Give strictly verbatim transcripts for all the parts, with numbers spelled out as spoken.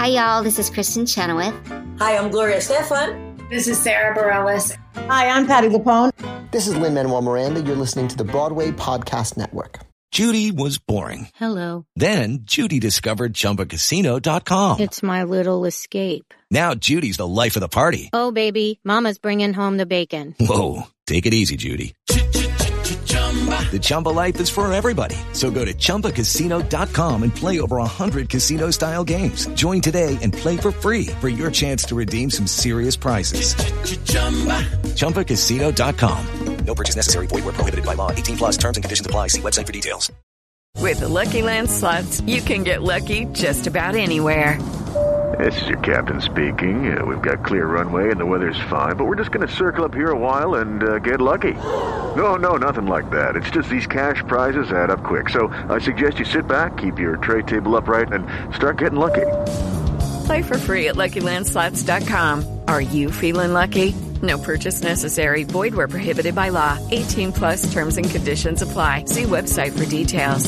Hi, y'all. This is Kristen Chenoweth. Hi, I'm Gloria Stefan. This is Sarah Bareilles. Hi, I'm Patti LuPone. This is Lin-Manuel Miranda. You're listening to the Broadway Podcast Network. Judy was boring. Hello. Then Judy discovered Chumba Casino dot com. It's my little escape. Now Judy's the life of the party. Oh, baby, mama's bringing home the bacon. Whoa, take it easy, Judy. The Chumba life is for everybody. So go to Chumba Casino dot com and play over one hundred casino-style games. Join today and play for free for your chance to redeem some serious prizes. Chumba Casino dot com. No purchase necessary. Void where prohibited by law. eighteen plus terms and conditions apply. See website for details. With the Lucky Land Slots, you can get lucky just about anywhere. This is your captain speaking. Uh, we've got clear runway and the weather's fine, but we're just going to circle up here a while and uh, get lucky. No, no, nothing like that. It's just these cash prizes add up quick. So I suggest you sit back, keep your tray table upright, and start getting lucky. Play for free at Lucky Land Slots dot com. Are you feeling lucky? No purchase necessary. Void where prohibited by law. eighteen plus terms and conditions apply. See website for details.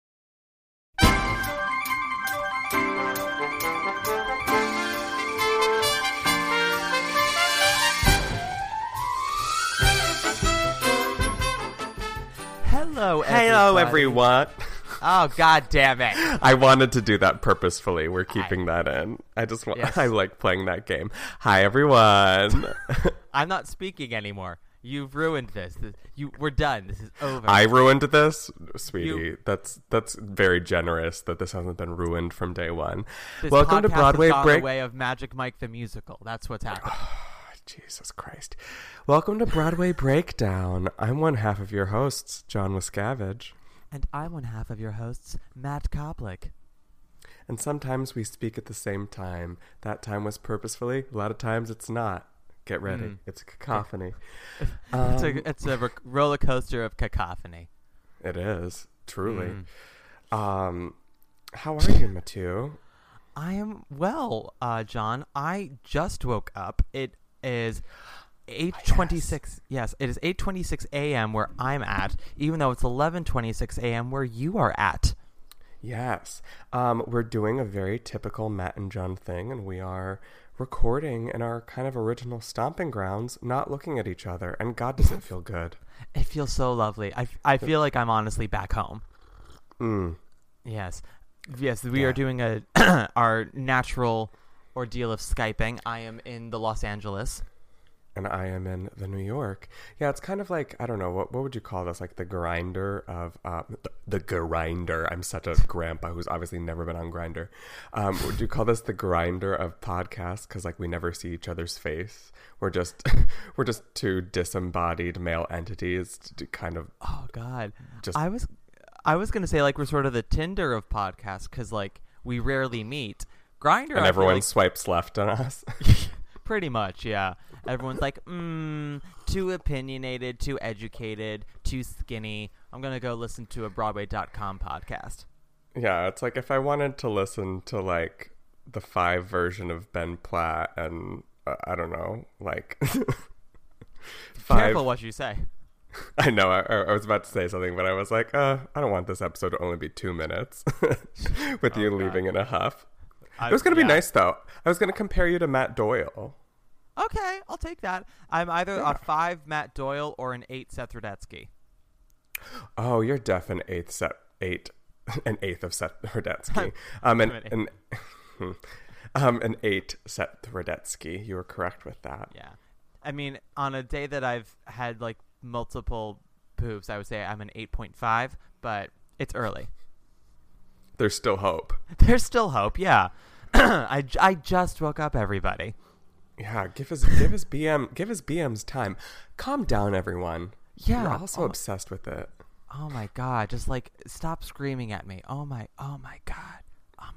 Hello, everybody. Hello, everyone. Oh, God damn it. I wanted to do that purposefully. We're keeping I, that in. I just want, yes. I like playing that game. Hi, everyone. I'm not speaking anymore. You've ruined this. this you, we're done. This is over. I ruined this? Sweetie, you, that's that's very generous that this hasn't been ruined from day one. This Welcome to Broadway Break. Break. The way of Magic Mike the Musical. That's what's happening. Jesus Christ. Welcome to Broadway Breakdown. I'm one half of your hosts, John Wiscavage. And I'm one half of your hosts, Matt Koplik. And sometimes we speak at the same time. That time was purposefully. A lot of times it's not. Get ready. Mm. It's a cacophony. um, it's a, it's a roller coaster of cacophony. It is, truly. Mm. Um, how are you, Mathieu? I am well, uh, John. I just woke up. It is eight twenty-six. Yes. yes, it is eight twenty-six a.m. where I'm at, even though it's eleven twenty-six a.m. where you are at. Yes. Um, we're doing a very typical Matt and John thing, and we are recording in our kind of original stomping grounds, not looking at each other. And God, does it feel good. It feels so lovely. I, I feel like I'm honestly back home. Mm. Yes. Yes, we yeah. are doing a our natural ordeal of Skyping. I am in the Los Angeles. And I am in the New York. Yeah, it's kind of like, I don't know, what what would you call this? Like the grinder of, uh, the, the grinder. I'm such a grandpa who's obviously never been on Grindr. Um, would you call this the grinder of podcasts? Because like we never see each other's face. We're just, we're just two disembodied male entities to kind of. Oh God. Just. I was, I was going to say like we're sort of the Tinder of podcasts because like we rarely meet. Grindr. And I everyone like... swipes left on us. Pretty much, yeah. Everyone's like, mmm, too opinionated, too educated, too skinny. I'm going to go listen to a Broadway dot com podcast. Yeah, it's like if I wanted to listen to, like, the five version of Ben Platt and, uh, I don't know, like... five... Careful what you say. I know, I, I was about to say something, but I was like, uh, I don't want this episode to only be two minutes with oh, you God. leaving in a huff. I, it was going to yeah. be nice, though. I was going to compare you to Matt Doyle. Okay, I'll take that. I'm either yeah. a five Matt Doyle or an eight Seth Rudetsky. Oh, you're def an eighth set eight, an eighth of Seth Rudetsky. um, an, an, um, an eight Seth Rudetsky. You were correct with that. Yeah, I mean, on a day that I've had like multiple poops, I would say I'm an eight point five, but it's early. There's still hope. There's still hope. Yeah, I, I just woke up, everybody. Yeah, give us give us B M give us B M's time. Calm down, everyone. Yeah, you're also oh, obsessed with it. Oh my God! Just like stop screaming at me. Oh my! Oh my God! Oh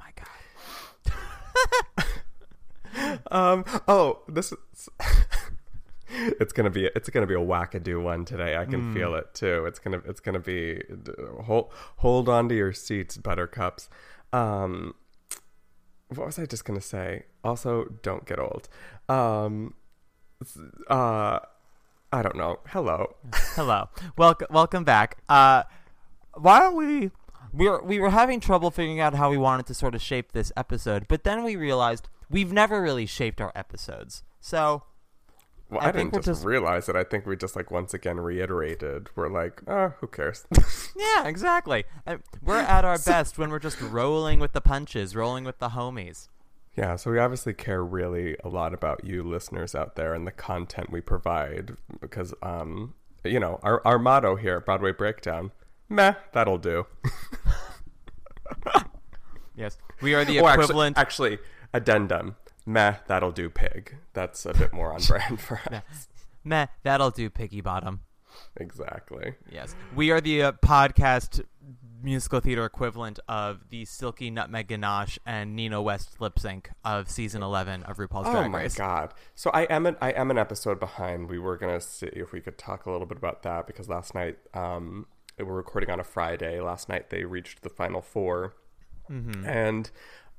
my God! um. Oh, this is. It's gonna be it's gonna be a wackadoo one today. I can mm. feel it too. It's gonna it's gonna be hold hold on to your seats, buttercups. Um. What was I just going to say? Also, don't get old. Um, uh, I don't know. Hello. Hello. Welcome welcome back. Uh, why don't we we were we were having trouble figuring out how we wanted to sort of shape this episode, but then we realized we've never really shaped our episodes. So, well, I, I think didn't we're just realize it. I think we just like once again reiterated. We're like, oh, who cares? Yeah, exactly. We're at our best when we're just rolling with the punches, rolling with the homies. Yeah, so we obviously care really a lot about you listeners out there and the content we provide because, um, you know, our, our motto here at Broadway Breakdown, meh, that'll do. Yes, we are the oh, equivalent. Actually, actually, addendum, meh, that'll do, pig. That's a bit more on brand for us. Meh, meh that'll do, piggy bottom. Exactly. Yes, we are the uh, podcast musical theater equivalent of the Silky Nutmeg Ganache and Nina West lip sync of season eleven of RuPaul's oh Drag Race. Oh my god! So I am an I am an episode behind. We were gonna see if we could talk a little bit about that because last night um we were recording on a Friday. Last night they reached the final four, mm-hmm. and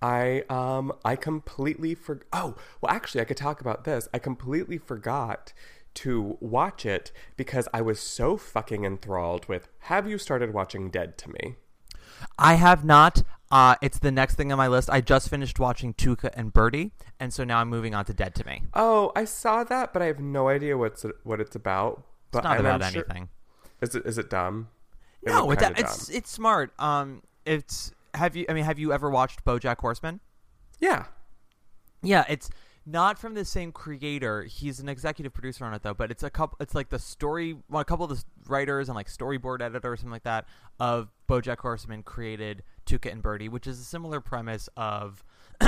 I um I completely for oh well actually I could talk about this. I completely forgot to watch it because I was so fucking enthralled with have you started watching Dead to Me? I have not. Uh, it's the next thing on my list. I just finished watching Tuca and Birdie, and so now I'm moving on to Dead to Me. Oh, I saw that, but I have no idea what's it, what it's about. But it's not I'm about sure, anything. Is it is it dumb? It no, it's, dumb. it's it's smart. Um, it's have you? I mean, have you ever watched BoJack Horseman? Yeah, yeah. It's not from the same creator. He's an executive producer on it though, but it's a couple it's like the story well, a couple of the writers and like storyboard editor or something like that of BoJack Horseman created Tuca and Birdie, which is a similar premise of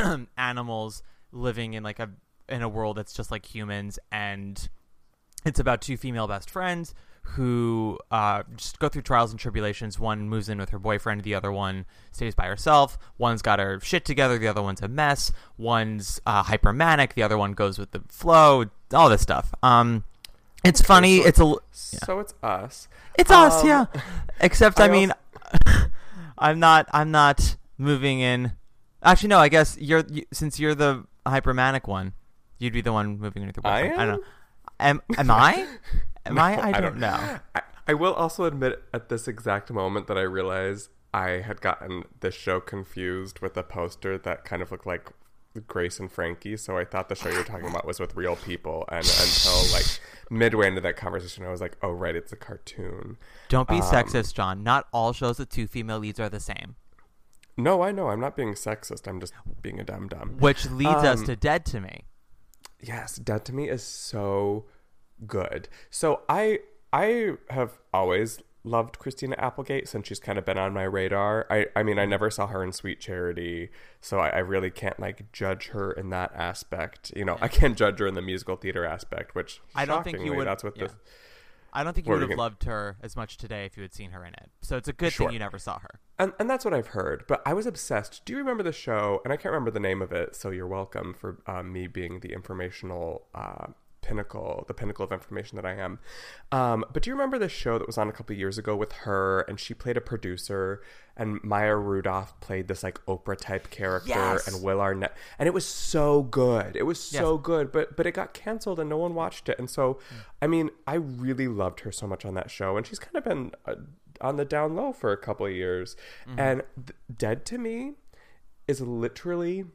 animals living in like a in a world that's just like humans, and it's about two female best friends who uh, just go through trials and tribulations. One moves in with her boyfriend. The other one stays by herself. One's got her shit together. The other one's a mess. One's uh, hypermanic. The other one goes with the flow. All this stuff. Um, it's okay, funny. So it's a. Yeah. So it's us. It's um, us. Yeah. Except I, I mean, also... I'm not. I'm not moving in. Actually, no. I guess you're you, since you're the hypermanic one, you'd be the one moving in with your boyfriend. I am. I don't know. Am Am I? Am no, I? I don't, I don't know. I, I will also admit at this exact moment that I realized I had gotten this show confused with a poster that kind of looked like Grace and Frankie. So I thought the show you were talking about was with real people. And until like midway into that conversation, I was like, oh, right, it's a cartoon. Don't be um, sexist, John. Not all shows with two female leads are the same. No, I know. I'm not being sexist. I'm just being a dum-dum. Which leads um, us to Dead to Me. Yes, Dead to Me is so good. So I I have always loved Christina Applegate since she's kind of been on my radar. I, I mean, I never saw her in Sweet Charity, so I, I really can't like judge her in that aspect. You know, I can't judge her in the musical theater aspect, which I don't think you would. That's what yeah. this. I don't think you what would have gonna, loved her as much today if you had seen her in it. So it's a good sure. thing you never saw her. And and that's what I've heard. But I was obsessed. Do you remember the show? And I can't remember the name of it, so you're welcome for uh, me being the informational uh, pinnacle, the pinnacle of information that I am. Um, but do you remember the show that was on a couple of years ago with her, and she played a producer, and Maya Rudolph played this like Oprah type character, yes. and Will Arnett, and it was so good. It was so yes. good, but but it got canceled and no one watched it. And so, mm. I mean, I really loved her so much on that show, and she's kind of been uh, on the down low for a couple of years. Mm-hmm. And th- Dead to Me is literally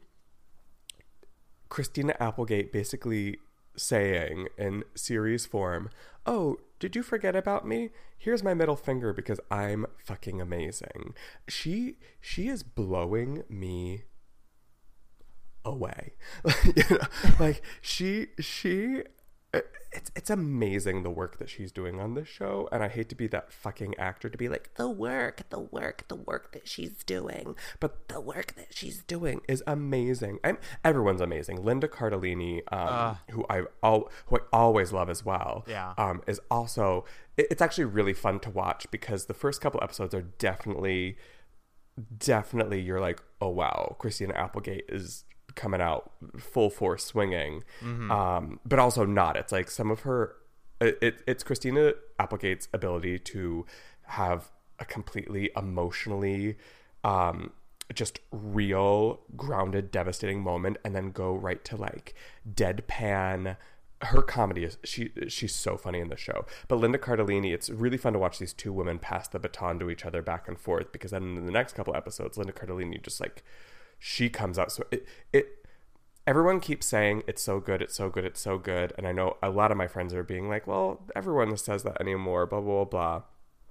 Christina Applegate basically saying in series form, oh, did you forget about me? Here's my middle finger because I'm fucking amazing. She she is blowing me away. You know, like she she it's it's amazing the work that she's doing on this show, and I hate to be that fucking actor to be like the work, the work, the work that she's doing, but the work that she's doing is amazing. I'm everyone's amazing. Linda Cardellini, um, uh, who I all who I always love as well, yeah, um, is also. It, it's actually really fun to watch because the first couple episodes are definitely, definitely you're like, oh wow, Christina Applegate is coming out full force swinging, mm-hmm. um, but also not. It's like some of her, it, it, it's Christina Applegate's ability to have a completely emotionally, um, just real, grounded, devastating moment, and then go right to like deadpan, her comedy is she she's so funny in the show. But Linda Cardellini, it's really fun to watch these two women pass the baton to each other back and forth, because then in the next couple episodes, Linda Cardellini just like she comes out. So it it everyone keeps saying it's so good, it's so good, it's so good, and I know a lot of my friends are being like, well, everyone says that anymore, blah blah blah.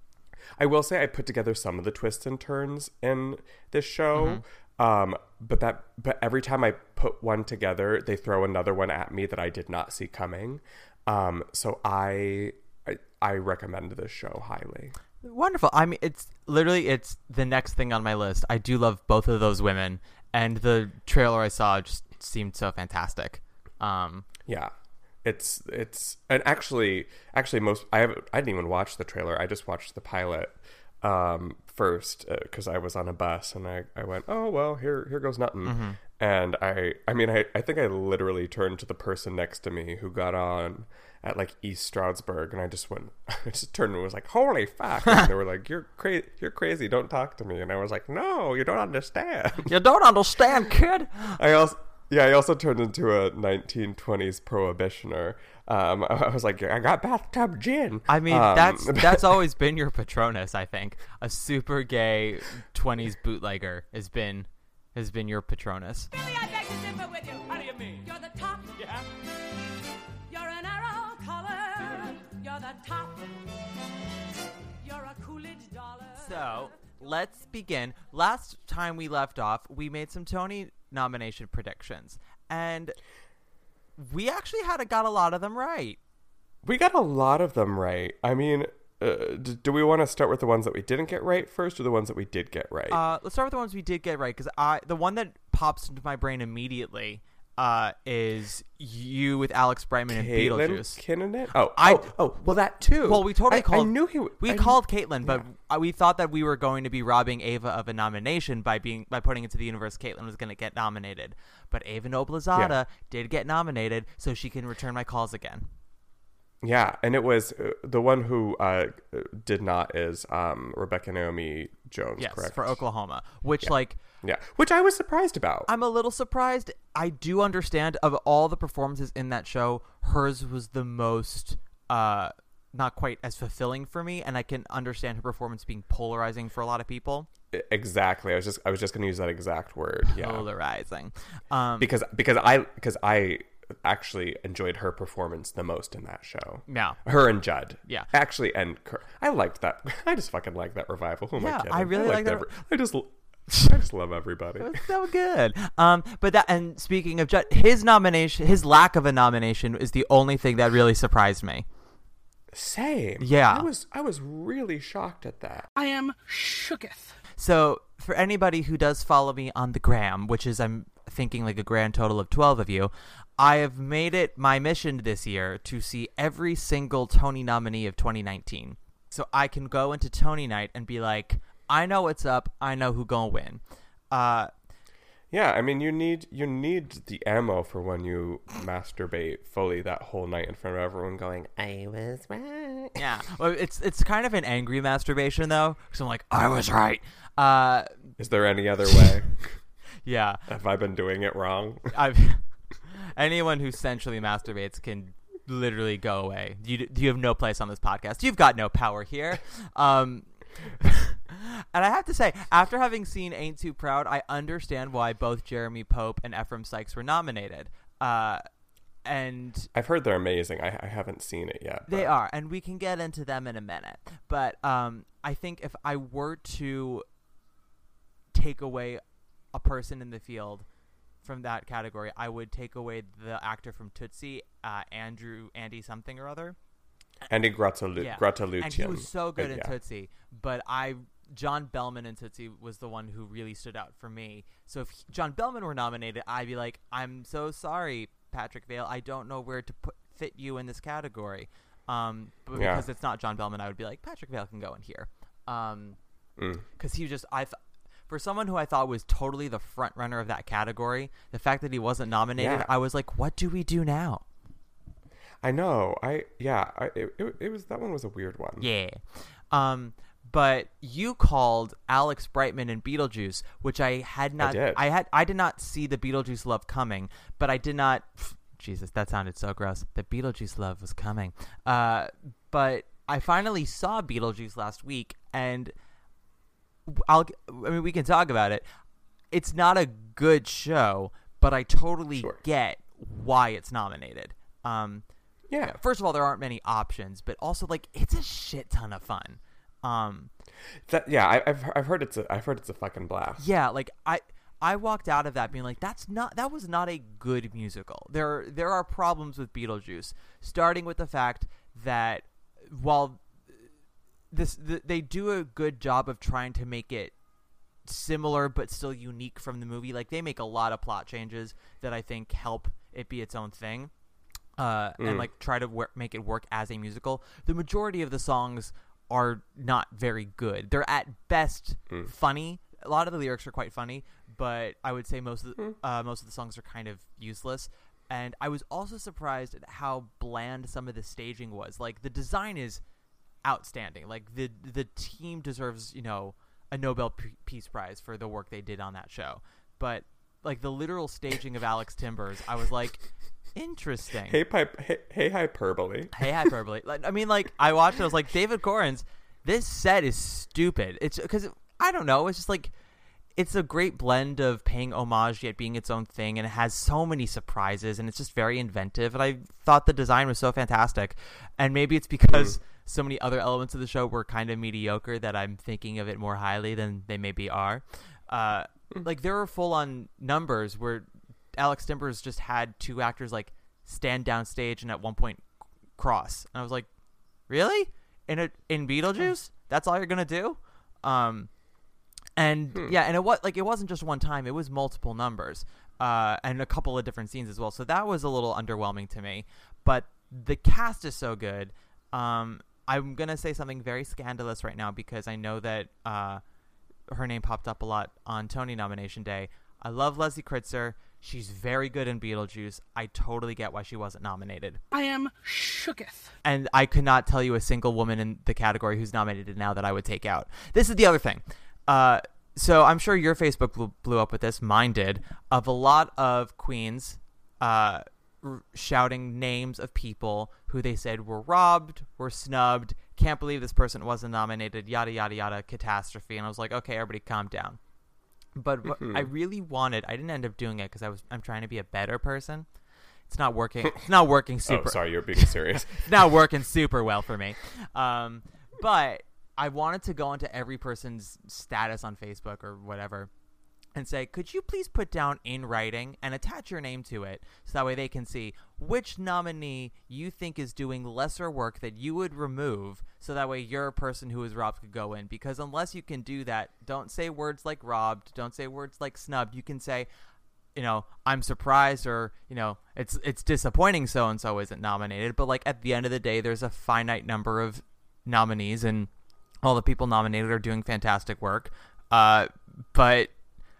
I will say I put together some of the twists and turns in this show. Mm-hmm. Um, but that, but every time I put one together, they throw another one at me that I did not see coming. Um, so I, I, I recommend this show highly. Wonderful. I mean, it's literally, it's the next thing on my list. I do love both of those women, and the trailer I saw just seemed so fantastic. Um, yeah, it's, it's, and actually, actually most, I haven't, I didn't even watch the trailer. I just watched the pilot. Um, first, because uh, I was on a bus and I, I went, oh well, here here goes nothing. Mm-hmm. And I I mean I, I think I literally turned to the person next to me who got on at like East Stroudsburg, and I just went I just turned and was like, holy fuck. And they were like, you're crazy you're crazy, don't talk to me. And I was like, no, you don't understand. You don't understand, kid. I also Yeah, I also turned into a nineteen twenties prohibitioner. Um, I was like, I got bathtub gin. I mean, um, that's that's always been your Patronus, I think. A super gay twenties bootlegger has been has been your Patronus. Billy, I beg to differ with you. How do you mean? You're the top. Yeah. You're an arrow color. You're the top. You're a Coolidge dollar. So let's begin. Last time we left off, we made some Tony nomination predictions, and we actually had a, got a lot of them right. We got a lot of them right. I mean, uh, d- do we want to start with the ones that we didn't get right first, or the ones that we did get right? Uh, let's start with the ones we did get right, because I the one that pops into my brain immediately uh, is you with Alex Brightman and Beetlejuice. Kinnanet? Oh, I, oh, oh, well, that too. Well, we totally I, called. I knew he. W- we I called knew, Caitlin, but yeah. we thought that we were going to be robbing Ava of a nomination by being by putting into the universe Caitlin was going to get nominated. But Ava Noblezada yeah. did get nominated, so she can return my calls again. Yeah, and it was uh, the one who uh, did not is um, Rebecca Naomi Jones, yes, correct? For Oklahoma, which yeah. like yeah, which I was surprised about. I'm a little surprised. I do understand of all the performances in that show, hers was the most uh, not quite as fulfilling for me, and I can understand her performance being polarizing for a lot of people. Exactly. I was just I was just going to use that exact word. Yeah, polarizing. Um, because because I because I. actually enjoyed her performance the most in that show. Yeah. Her and Judd. Yeah. Actually, and I liked that. I just fucking like that revival. Who am yeah, I kidding? I really I like that. Every, I just I just love everybody. It was so good. Um, but that, and speaking of Judd, his nomination, his lack of a nomination is the only thing that really surprised me. Same. Yeah. I was I was really shocked at that. I am shooketh. So for anybody who does follow me on the gram, which is I'm thinking like a grand total of twelve of you, I have made it my mission this year to see every single Tony nominee of twenty nineteen. So I can go into Tony night and be like, I know what's up. I know who gonna win. Uh, yeah, I mean, you need you need the ammo for when you masturbate fully that whole night in front of everyone going, I was right. Yeah, well, it's it's kind of an angry masturbation though, because I'm like, I was right. Uh, Is there any other way? Yeah. Have I been doing it wrong? I've anyone who sensually masturbates can literally go away. You you have no place on this podcast. You've got no power here. Um, and I have to say, after having seen Ain't Too Proud, I understand why both Jeremy Pope and Ephraim Sykes were nominated. Uh, and I've heard they're amazing. I, I haven't seen it yet. But. They are, and we can get into them in a minute. But um, I think if I were to take away a person in the field from that category, I would take away the actor from Tootsie, uh, Andrew, Andy something or other. Andy Grattalu- yeah. Grattaluccian. And he was so good uh, in yeah. Tootsie, but I, John Bellman in Tootsie was the one who really stood out for me. So if John Bellman were nominated, I'd be like, I'm so sorry, Patrick Vale, I don't know where to put fit you in this category. Um, but yeah. because it's not John Bellman, I would be like, Patrick Vale can go in here. Um, because mm. he just, I. Th- For someone who I thought was totally the front runner of that category, the fact that he wasn't nominated, yeah. I was like, what do we do now? I know. I yeah, I, it, it it was that one was a weird one. Yeah. Um but you called Alex Brightman in Beetlejuice, which I had not I did. I had I did not see the Beetlejuice love coming, but I did not Jesus, that sounded so gross. The Beetlejuice love was coming. Uh, but I finally saw Beetlejuice last week, and I'll. I mean, we can talk about it. It's not a good show, but I totally Sure. get why it's nominated. Um, Yeah. First of all, there aren't many options, but also like it's a shit ton of fun. Um, That yeah, I, I've I've heard it's a I've heard it's a fucking blast. yeah, like I I walked out of that being like, that's not that was not a good musical. There there are problems with Beetlejuice, starting with the fact that while this the, they do a good job of trying to make it similar but still unique from the movie. Like they make a lot of plot changes that I think help it be its own thing. Uh, Mm. and like try to wor- make it work as a musical. The majority of the songs are not very good. They're at best Mm. funny. A lot of the lyrics are quite funny, but I would say most of the, Mm. uh, most of the songs are kind of useless. And I was also surprised at how bland some of the staging was. Like the design is outstanding. Like the the team deserves, you know, a Nobel P- Peace Prize for the work they did on that show. But like the literal staging of Alex Timbers, I was like, interesting. Hey pipe. Hey, hey hyperbole. Hey hyperbole. Like, I mean, like I watched it. I was like, David Corns, this set is stupid. It's because I don't know. It's just like it's a great blend of paying homage yet being its own thing, and it has so many surprises, and it's just very inventive. And I thought the design was so fantastic. And maybe it's because mm. so many other elements of the show were kind of mediocre that I'm thinking of it more highly than they maybe are. Uh, mm. Like there are full on numbers where Alex Timbers just had two actors like stand downstage and at one point cross, and I was like, really? In a in Beetlejuice? That's all you're gonna do? Um, and hmm. yeah, and it was like it wasn't just one time; it was multiple numbers, uh, and a couple of different scenes as well. So that was a little underwhelming to me. But the cast is so good. Um, I'm gonna say something very scandalous right now because I know that uh, her name popped up a lot on Tony nomination day. I love Leslie Kritzer. She's very good in Beetlejuice. I totally get why she wasn't nominated. I am shooketh. And I could not tell you a single woman in the category who's nominated now that I would take out. This is the other thing. Uh, so I'm sure your Facebook blew, blew up with this. Mine did. Of a lot of queens uh, r- shouting names of people who they said were robbed, were snubbed, can't believe this person wasn't nominated, yada, yada, yada, catastrophe. And I was like, okay, everybody calm down. But what mm-hmm. I really wanted, I didn't end up doing it because I was I'm trying to be a better person. It's not working. It's not working super. Oh, sorry, you're being serious. It's not working super well for me. Um, but I wanted to go into every person's status on Facebook or whatever and say, could you please put down in writing and attach your name to it so that way they can see which nominee you think is doing lesser work that you would remove so that way your person who is robbed could go in. Because unless you can do that, don't say words like robbed, don't say words like snubbed. You can say, you know, I'm surprised, or, you know, it's it's disappointing so-and-so isn't nominated. But like at the end of the day, there's a finite number of nominees and all the people nominated are doing fantastic work. Uh, but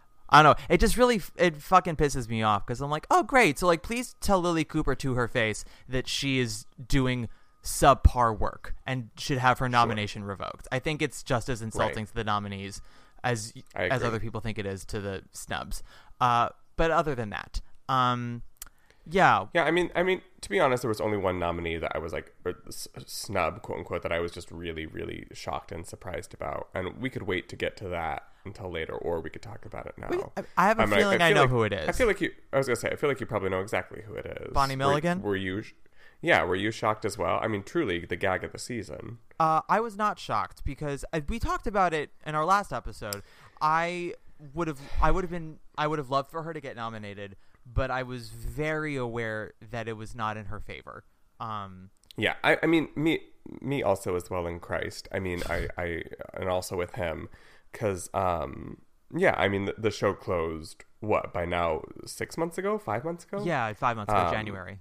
I don't know. It just really, it fucking pisses me off because I'm like, oh, great. So, like, please tell Lily Cooper to her face that she is doing subpar work and should have her nomination sure. revoked. I think it's just as insulting right. to the nominees as as other people think it is to the snubs. Uh, but other than that, um, yeah. Yeah, I mean, I mean, to be honest, there was only one nominee that I was like, or snub, quote unquote, that I was just really, really shocked and surprised about. And we could wait to get to that until later, or we could talk about it now. We, I have a I'm feeling like, I, I feel know like, who it is. I feel like you, I was going to say, I feel like you probably know exactly who it is. Bonnie Milligan? Were, were you, yeah, were you shocked as well? I mean, truly, the gag of the season. Uh, I was not shocked because I, we talked about it in our last episode. I would have, I would have been, I would have loved for her to get nominated, but I was very aware that it was not in her favor. Um, yeah, I, I mean, me, me also as well in Christ. I mean, I, I, and also with him, because, um, yeah, I mean, the, the show closed, what, by now, six months ago, five months ago? Yeah, five months ago, um, January.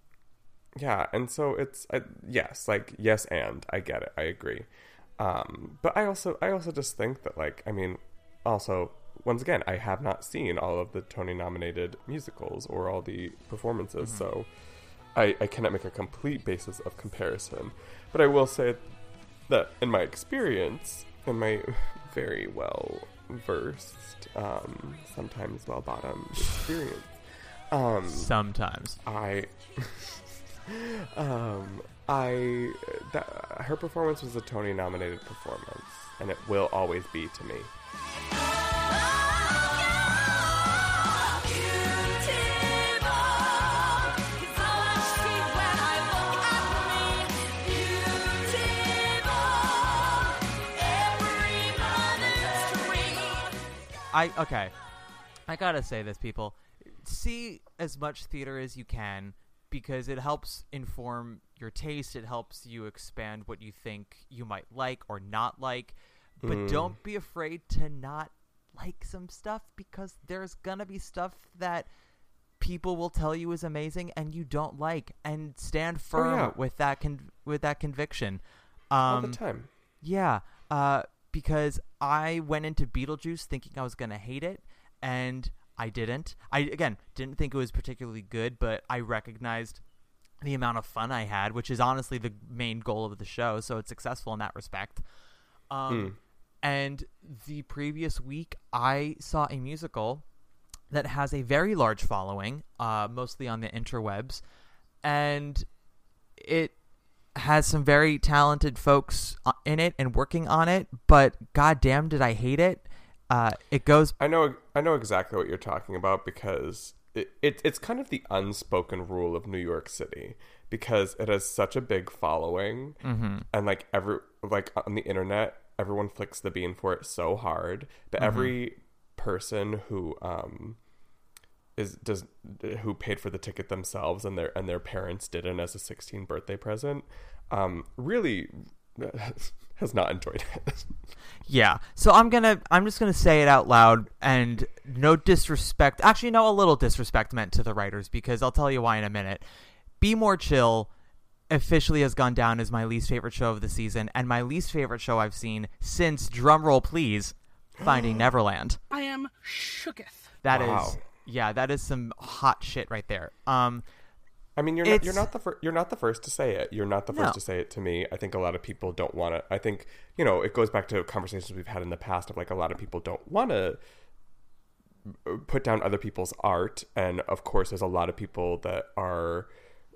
Yeah, and so it's, uh, yes, like, yes, and I get it, I agree. Um, but I also, I also just think that, like, I mean, also, once again, I have not seen all of the Tony-nominated musicals or all the performances, mm-hmm. so I, I cannot make a complete basis of comparison. But I will say that in my experience, in my very well-versed, um, sometimes well-bottomed experience, Um, Sometimes. I, um, I, that, her performance was a Tony-nominated performance, and it will always be to me. I okay, I gotta say this, people. See as much theater as you can because it helps inform your taste. It helps you expand what you think you might like or not like. But Mm. don't be afraid to not like some stuff because there's gonna be stuff that people will tell you is amazing and you don't like, and stand firm Oh, yeah. with that con- with that conviction. Um, All the time. Yeah, uh, because I went into Beetlejuice thinking I was going to hate it, and I didn't. I, again, didn't think it was particularly good, but I recognized the amount of fun I had, which is honestly the main goal of the show, so it's successful in that respect. Um, Mm. And the previous week, I saw a musical that has a very large following, uh, mostly on the interwebs, and it has some very talented folks in it and working on it, but goddamn did I hate it. Uh, it goes... I know I know exactly what you're talking about because it, it it's kind of the unspoken rule of New York City because it has such a big following, mm-hmm. and like every like on the internet everyone flicks the bean for it so hard, but Mm-hmm. every person who um is does who paid for the ticket themselves and their and their parents did it as a sixteenth birthday present um really has not enjoyed it. Yeah, so I'm gonna I'm just gonna say it out loud, and no disrespect, actually no a little disrespect meant to the writers, because I'll tell you why in a minute. Be More Chill officially has gone down as my least favorite show of the season, and my least favorite show I've seen since, drumroll please, Finding Neverland. I am shooketh. That Wow. is yeah, that is some hot shit right there. Um I mean, you're not, It's- you're not the fir- you're not the first to say it. You're not the first No. to say it to me. I think a lot of people don't want to. I think you know it goes back to conversations we've had in the past of like a lot of people don't want to put down other people's art, and of course, there's a lot of people that are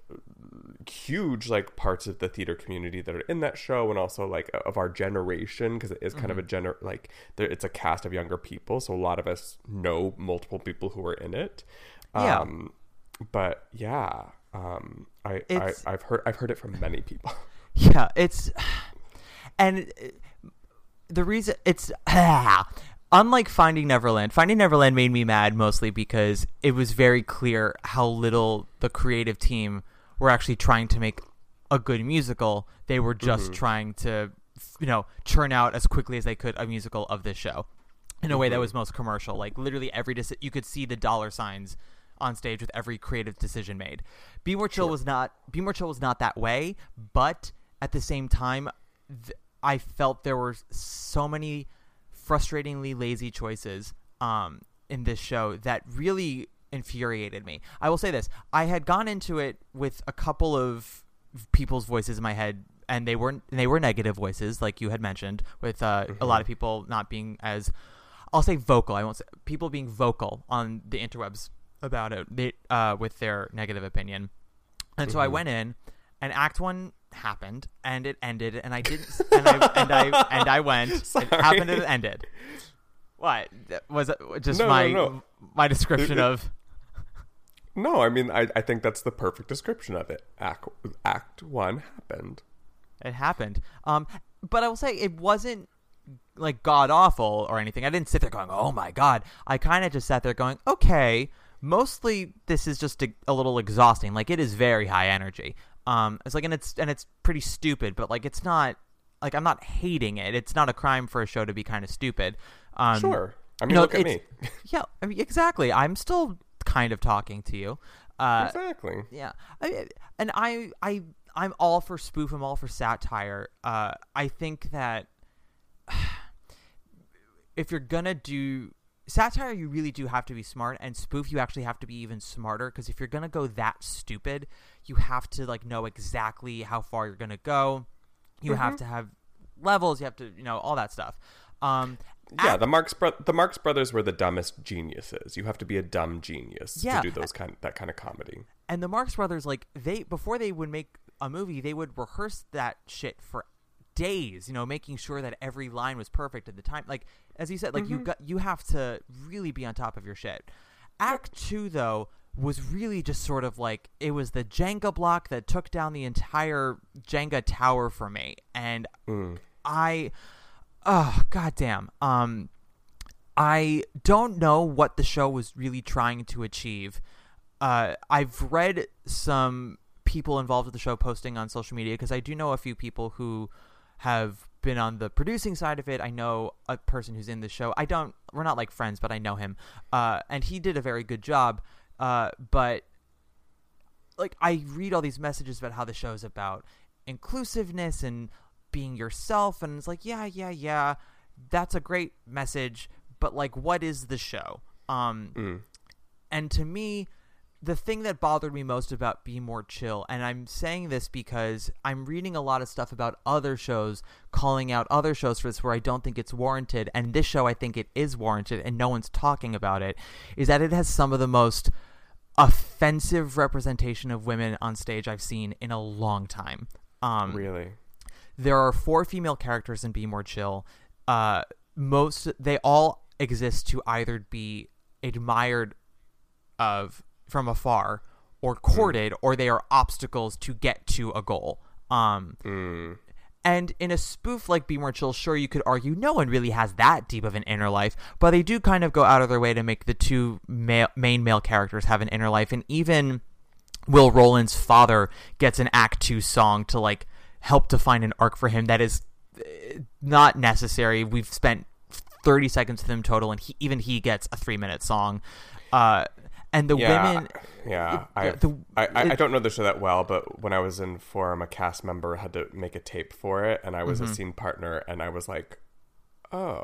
huge like parts of the theater community that are in that show, and also like of our generation because it is kind Mm-hmm. of a gener like there, it's a cast of younger people, so a lot of us know multiple people who are in it. Yeah. Um, but yeah. Um, I, I It's- I've heard I've heard it from many people. Yeah, it's and the reason it's unlike Finding Neverland. Finding Neverland made me mad mostly because it was very clear how little the creative team were actually trying to make a good musical. They were just Mm-hmm. trying to, you know, churn out as quickly as they could a musical of this show in a way that Mm-hmm. was most commercial. Like literally every deci- you could see the dollar signs on stage with every creative decision made. Be More Chill was not Be More Chill was not that way, but at the same time, th- I felt there were so many frustratingly lazy choices um, in this show that really infuriated me. I will say this: I had gone into it with a couple of people's voices in my head, and they weren't they were negative voices, like you had mentioned, with uh, a lot of people not being as, I'll say vocal. I won't say people being vocal on the interwebs about it they, uh, with their negative opinion. And so I went in, and Act One happened, and it ended, and I didn't, and I and I and I went. Sorry. It happened, and it ended. What was it? Just No, no, my no. my description It- it- of. No, I mean I, I think that's the perfect description of it. Act Act One happened. It happened. Um, but I will say it wasn't like god awful or anything. I didn't sit there going, "Oh my god." I kind of just sat there going, "Okay." Mostly, this is just a, a little exhausting. Like it is very high energy. Um, it's like and it's and it's pretty stupid, but like it's not like I'm not hating it. It's not a crime for a show to be kind of stupid. Um, Sure. I mean, no, look at it's- me. Yeah, I mean, exactly. I'm still kind of talking to you. Uh, Exactly. Yeah, I, and I, I, I'm all for spoof. I'm all for satire. Uh, I think that if you're gonna do satire, you really do have to be smart, and spoof, you actually have to be even smarter. Because if you're gonna go that stupid, you have to like know exactly how far you're gonna go. You have to have levels. You have to, you know, all that stuff. Um, Yeah, the Marx bro- the Marx Brothers were the dumbest geniuses. You have to be a dumb genius yeah. to do those kind that kind of comedy. And the Marx Brothers, like they before they would make a movie, they would rehearse that shit for days, you know, making sure that every line was perfect at the time. Like as you said, like mm-hmm. you got you have to really be on top of your shit. Act two, though, was really just sort of like it was the Jenga block that took down the entire Jenga tower for me, and mm. I, oh goddamn, um, I don't know what the show was really trying to achieve. Uh, I've read some people involved with the show posting on social media because I do know a few people who have been on the producing side of it. I know a person who's in the show. I don't, we're not like friends, but I know him. Uh, and he did a very good job. Uh, but like I read all these messages about how the show is about inclusiveness and being yourself. And it's like, yeah, yeah, yeah, that's a great message. But like, what is the show? Um, mm. And to me, the thing that bothered me most about Be More Chill, and I'm saying this because I'm reading a lot of stuff about other shows, calling out other shows for this where I don't think it's warranted, and this show I think it is warranted and no one's talking about it, is that it has some of the most offensive representation of women on stage I've seen in a long time. Um, really? There are four female characters in Be More Chill. Uh, most, they all exist to either be admired of from afar or courted, mm. or they are obstacles to get to a goal. Um, mm. And in a spoof like Be More Chill, sure, you could argue no one really has that deep of an inner life, but they do kind of go out of their way to make the two male, main male characters have an inner life. And even Will Rowland's father gets an act two song to like help define an arc for him that is not necessary. We've spent thirty seconds with him total, and he, even he gets a three minute song. Uh, And the yeah, women... Yeah, I, the, I, I, it, I don't know the show that well, but when I was in Forum, a cast member had to make a tape for it, and I was mm-hmm. a scene partner, and I was like, oh.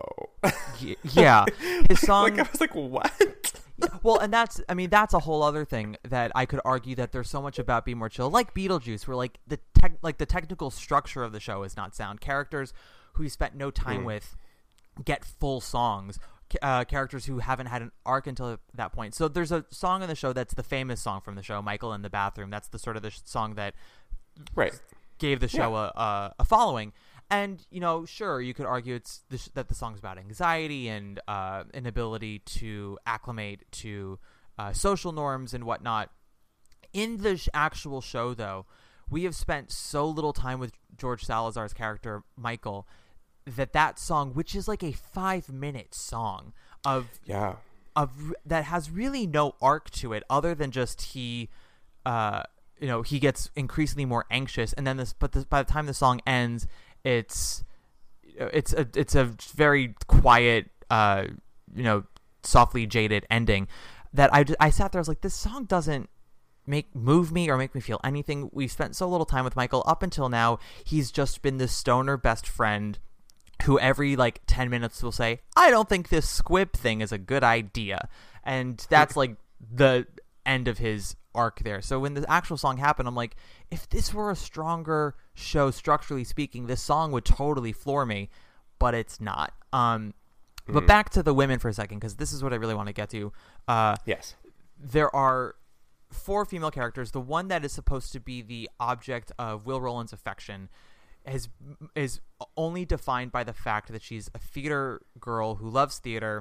Yeah. His song... like, I was like, what? Well, and that's, I mean, that's a whole other thing that I could argue that there's so much about Be More Chill, like Beetlejuice, where like the tech, like the technical structure of the show is not sound. Characters who you spent no time mm. with get full songs. Uh, characters who haven't had an arc until that point. So there's a song in the show that's the famous song from the show, Michael in the Bathroom. That's the sort of the sh- song that right. gave the show yeah. a, a a following. And, you know, sure, you could argue it's the sh- that the song's about anxiety and uh, inability to acclimate to uh, social norms and whatnot. In the sh- actual show, though, we have spent so little time with George Salazar's character, Michael, that that song, which is like a five minute song of yeah of that has really no arc to it other than just he uh you know he gets increasingly more anxious, and then this but this, by the time the song ends, it's it's a it's a very quiet uh you know softly jaded ending that I, I sat there I was like, this song doesn't make move me or make me feel anything. We've spent so little time with Michael. Up until now, he's just been this stoner best friend who every like ten minutes will say, I don't think this squib thing is a good idea. And that's like the end of his arc there. So when the actual song happened, I'm like, if this were a stronger show, structurally speaking, this song would totally floor me, but it's not. Um, mm. But back to the women for a second, because this is what I really want to get to. Uh, yes. There are four female characters. The one that is supposed to be the object of Will Rowland's affection Is is only defined by the fact that she's a theater girl who loves theater,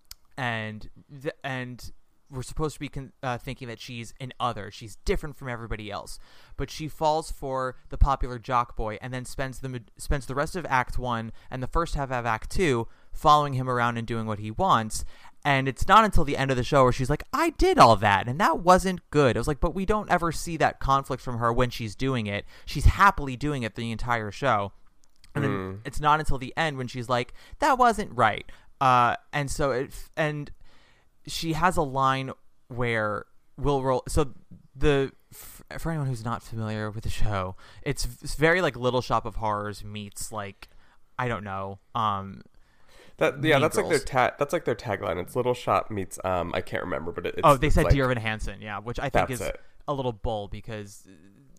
and th- and we're supposed to be con- uh, thinking that she's an other. She's different from everybody else, but she falls for the popular jock boy, and then spends the spends the rest of Act One and the first half of Act Two following him around and doing what he wants. And it's not until the end of the show where she's like, I did all that, and that wasn't good. I was like, but we don't ever see that conflict from her when she's doing it. She's happily doing it the entire show. And mm. then it's not until the end when she's like, that wasn't right. Uh, and so it, and she has a line where Will Roll. So the, for anyone who's not familiar with the show, it's, it's very like Little Shop of Horrors meets like, I don't know, um, That yeah, Mean that's Girls. like their ta- that's like their tagline. It's Little Shop meets um I can't remember, but it, it's oh they it's said like, Dear Evan Hansen, yeah, which I think that's is it. a little bull because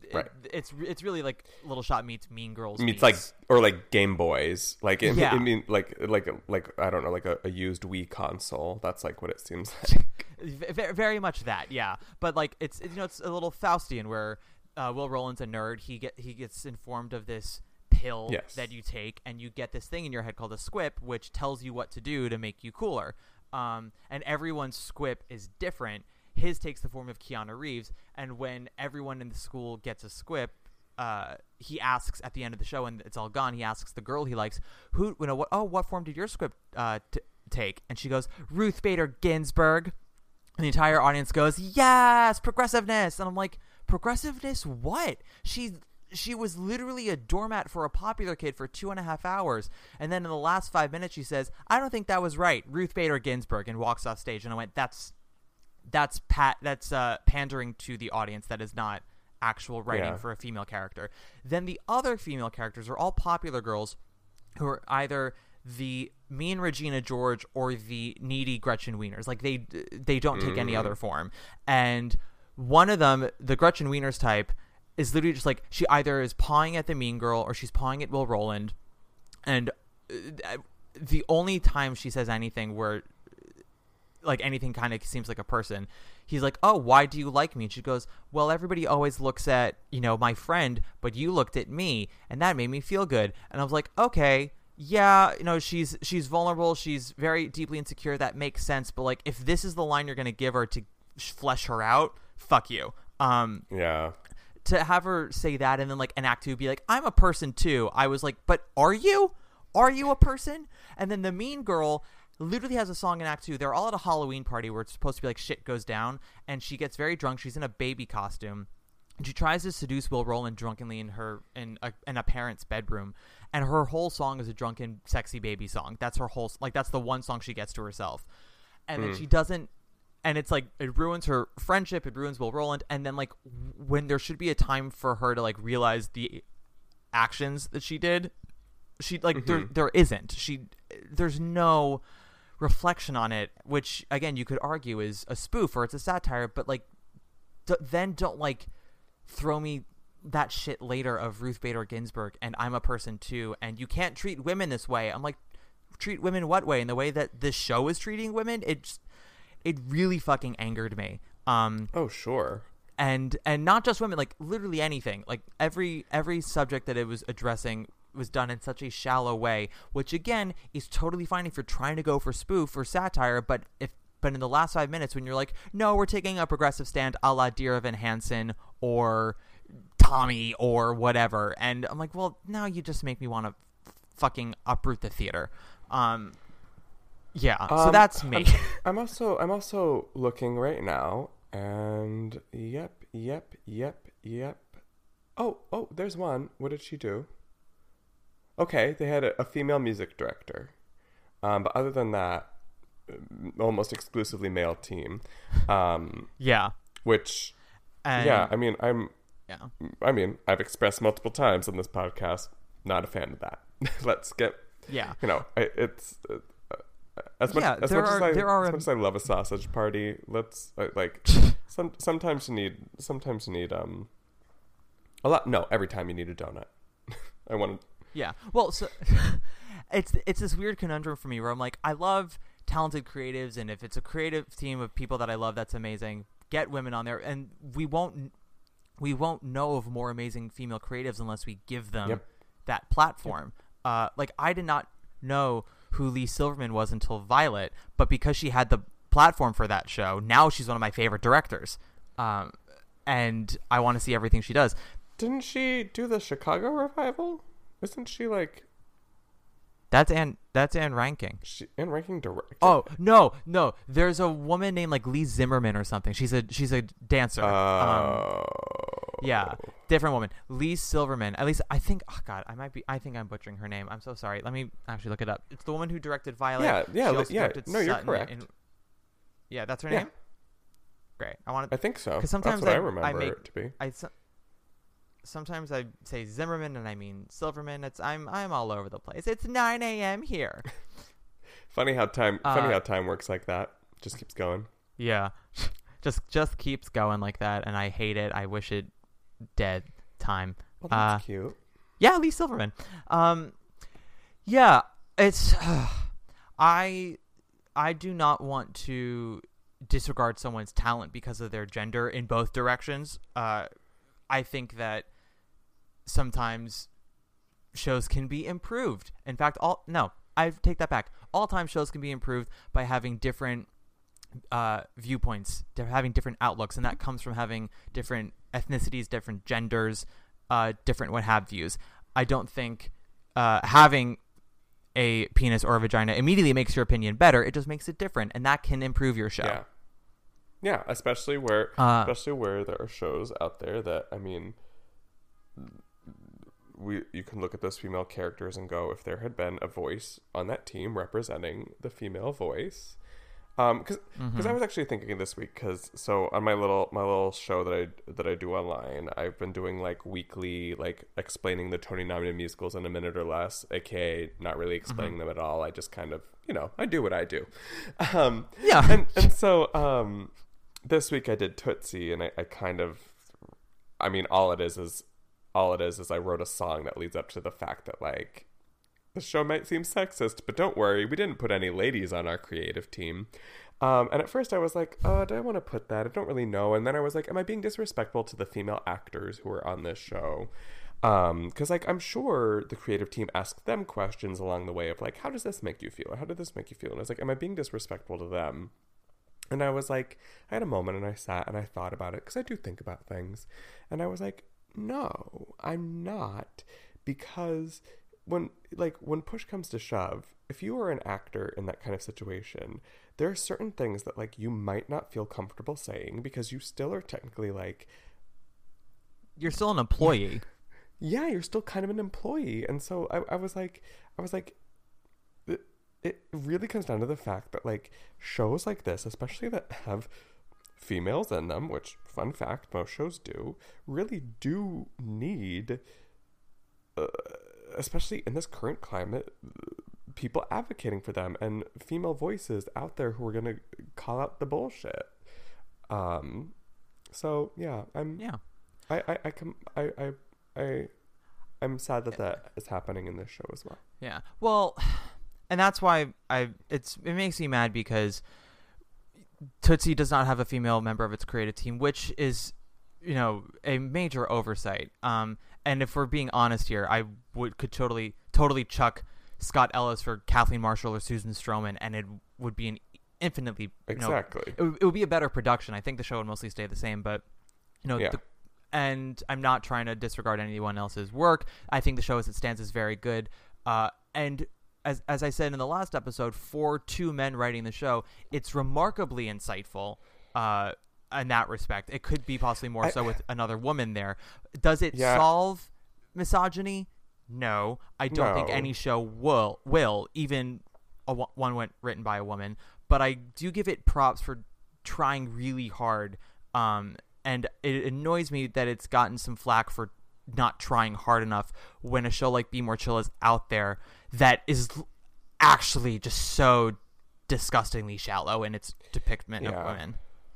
Right. It, it's it's really like Little Shop meets Mean Girls. Meets meets like or like Game Boys, like it, Yeah. I mean like like like I don't know, like a, a used Wii console. That's like what it seems like. V- very much that, yeah. But like it's you know it's a little Faustian where uh, Will Rowland's a nerd. He get he gets informed of this pill Yes. that you take, and you get this thing in your head called a squip, which tells you what to do to make you cooler. Um, and everyone's squip is different. His takes the form of Keanu Reeves, and when everyone in the school gets a squip, uh, he asks at the end of the show, and it's all gone. He asks the girl he likes, "Who, you know, what? Oh, what form did your squip uh, t- take?" And she goes, "Ruth Bader Ginsburg." And the entire audience goes, "Yes, progressiveness!" And I'm like, "Progressiveness? What? She she was literally a doormat for a popular kid for two and a half hours, and then in the last five minutes, she says, 'I don't think that was right, Ruth Bader Ginsburg,' and walks off stage." And I went, "That's." That's pat. That's uh, pandering to the audience. That is not actual writing Yeah. for a female character. Then the other female characters are all popular girls who are either the mean Regina George or the needy Gretchen Wieners. Like they they don't take mm. any other form. And one of them, the Gretchen Wieners type, is literally just like she either is pawing at the mean girl or she's pawing at Will Rowland. And uh, the only time she says anything where like anything kind of seems like a person, he's like, "Oh, why do you like me?" And she goes, "Well, everybody always looks at, you know, my friend, but you looked at me, and that made me feel good." And I was like, okay, yeah, you know, she's she's vulnerable, she's very deeply insecure, that makes sense, but like if this is the line you're going to give her to flesh her out, fuck you. Um yeah. To have her say that and then like in act two be like, "I'm a person too," I was like, but are you? Are you a person? And then the mean girl literally has a song in act two. They're all at a Halloween party where it's supposed to be like shit goes down, and she gets very drunk. She's in a baby costume, and she tries to seduce Will Rowland drunkenly in her in a, in a parent's bedroom, and her whole song is a drunken sexy baby song. That's her whole like that's the one song she gets to herself, and then Mm. she doesn't. And it's like it ruins her friendship, it ruins Will Rowland, and then like when there should be a time for her to like realize the actions that she did, she like Mm-hmm. there there isn't. She there's no reflection on it, which again you could argue is a spoof or it's a satire, but like d- then don't like throw me that shit later of Ruth Bader Ginsburg and I'm a person too, and you can't treat women this way. I'm like, treat women what way? In the way that this show is treating women? It just, it really fucking angered me. Um oh sure. And and not just women, like literally anything. Like every every subject that it was addressing was done in such a shallow way, which again is totally fine if you're trying to go for spoof or satire, but if but in the last five minutes when you're like, no, we're taking a progressive stand a la Dear Evan Hansen or Tommy or whatever, and I'm like, well, now you just make me want to f- fucking uproot the theater. Um yeah, um, so that's me. I'm, I'm also I'm also looking right now, and yep, yep, yep, yep. Oh, oh, there's one. What did she do? Okay, they had a, a female music director. Um, but other than that, almost exclusively male team. Um, yeah. Which, and, yeah, I mean, I'm, yeah. I mean, I've expressed multiple times on this podcast, not a fan of that. Let's get, yeah. you know, I, it's, uh, as much, yeah, as, there much are, as, I, there are as much as I love a sausage party, let's, uh, like, some, sometimes you need, sometimes you need, um, a lot, no, every time you need a donut. I want to, Yeah. Well, so it's it's this weird conundrum for me where I'm like, I love talented creatives, and if it's a creative team of people that I love, that's amazing. Get women on there, and we won't we won't know of more amazing female creatives unless we give them Yep. that platform. Yep. Uh, like I did not know who Lee Silverman was until Violet, but because she had the platform for that show, now she's one of my favorite directors, um, and I want to see everything she does. Didn't she do the Chicago revival? Isn't she like? That's Anne. That's Anne Ranking. She Anne Ranking director. Oh no, no. There's a woman named like Lee Zimmerman or something. She's a she's a dancer. Oh. Um, yeah, different woman. Lee Silverman. At least I think. Oh God, I might be. I think I'm butchering her name. I'm so sorry. Let me actually look it up. It's the woman who directed Violet. Yeah, yeah, She also yeah. directed No, you're Sutton correct. in- yeah, that's her Yeah. name. Great. I want I think so. Because sometimes That's what I, I, remember I make, it to be. I, so- sometimes I say Zimmerman and I mean Silverman. It's I'm I'm all over the place. It's nine a.m. here. Funny how time. Uh, funny how time works like that. Just keeps going. Yeah, just just keeps going like that, and I hate it. I wish it dead. time. Well, that's uh, cute. Yeah, Lee Silverman. Um, yeah, it's uh, I I do not want to disregard someone's talent because of their gender in both directions. Uh, I think that sometimes shows can be improved. In fact, all no, I take that back. All time shows can be improved by having different uh, viewpoints, having different outlooks, and that comes from having different ethnicities, different genders, uh, different what have yous. I don't think uh, having a penis or a vagina immediately makes your opinion better. It just makes it different, and that can improve your show. Yeah, yeah, especially where, uh, especially where there are shows out there that, I mean, we you can look at those female characters and go, if there had been a voice on that team representing the female voice. Um, because because mm-hmm. I was actually thinking this week, because so on my little my little show that I that I do online, I've been doing like weekly, like explaining the Tony nominated musicals in a minute or less, aka not really explaining mm-hmm. them at all. I just kind of, you know, I do what I do. Um, yeah, and and so um, this week I did Tootsie, and I, I kind of, I mean, all it is is all it is is I wrote a song that leads up to the fact that, like, the show might seem sexist, but don't worry, we didn't put any ladies on our creative team. Um, and at first I was like, oh, do I want to put that? I don't really know. And then I was like, am I being disrespectful to the female actors who are on this show? Um, because, like, I'm sure the creative team asked them questions along the way of, like, how does this make you feel? How did this make you feel? And I was like, am I being disrespectful to them? And I was like, I had a moment and I sat and I thought about it, because I do think about things. And I was like, no, I'm not, because when like when push comes to shove, if you are an actor in that kind of situation, there are certain things that, like, you might not feel comfortable saying, because you still are technically, like, you're still an employee. Yeah, you're still kind of an employee. And so I, I was like, I was like, it, it really comes down to the fact that, like, shows like this, especially that have females in them, which, fun fact, most shows do, really do need, uh, especially in this current climate, people advocating for them and female voices out there who are going to call out the bullshit. Um, so yeah, I'm, yeah, I, I, I come, I, I, I, I'm sad that that is happening in this show as well. Yeah. Well, and that's why I, it's, it makes me mad, because Tootsie does not have a female member of its creative team, which is, you know, a major oversight. Um, and if we're being honest here, I would could totally totally chuck Scott Ellis for Kathleen Marshall or Susan Stroman, and it would be an infinitely you exactly. know, it, it would be a better production. I think the show would mostly stay the same, but you know, yeah. the, and I'm not trying to disregard anyone else's work. I think the show as it stands is very good. Uh, and as as I said in the last episode, for two men writing the show, it's remarkably insightful. Uh, in that respect, it could be possibly more I, so with another woman there. Does it yeah. solve misogyny? No, I don't no. think any show will. Will even a, one went written by a woman, but I do give it props for trying really hard. Um, and it annoys me that it's gotten some flack for not trying hard enough when a show like Be More Chill is out there that is actually just so disgustingly shallow in its depiction yeah. of women.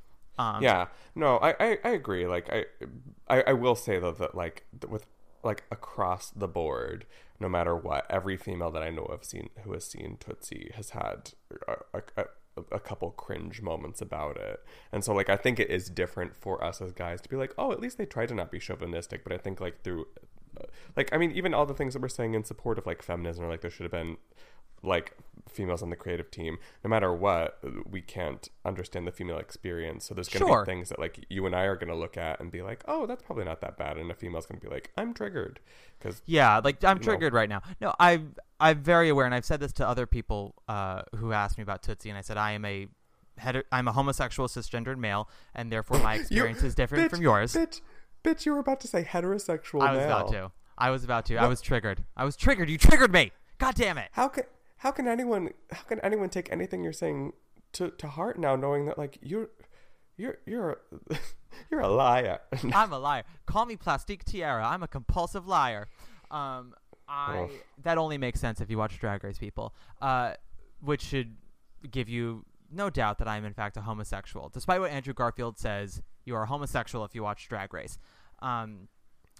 Um, yeah, no, I, I, I agree. Like, I, I, I will say though that, like, with, like, across the board, no matter what, every female that I know of seen who has seen Tootsie has had a, a, a couple cringe moments about it. And so, like, I think it is different for us as guys to be like, oh, at least they tried to not be chauvinistic. But I think, like, through, like, I mean, even all the things that we're saying in support of, like, feminism, or, like, there should have been, like, females on the creative team, no matter what, we can't understand the female experience. So there's going to sure. be things that, like, you and I are going to look at and be like, oh, that's probably not that bad. And a female's going to be like, I'm triggered. Cause, yeah, like, I'm know. triggered right now. No, I, I'm very aware, and I've said this to other people uh, who asked me about Tootsie, and I said, I am a heter- I'm a homosexual cisgendered male, and therefore my experience you, is different bitch, from yours. Bitch, bitch, you were about to say heterosexual I was male. about to. I was about to. What? I was triggered. I was triggered. You triggered me. God damn it. How can... How can anyone? How can anyone take anything you're saying to, to heart now, knowing that, like, you're you're you're a, you're a liar? I'm a liar. Call me Plastique Tiara. I'm a compulsive liar. Um, I oh. that only makes sense if you watch Drag Race, people. Uh, which should give you no doubt that I'm in fact a homosexual, despite what Andrew Garfield says. You are a homosexual if you watch Drag Race. Um,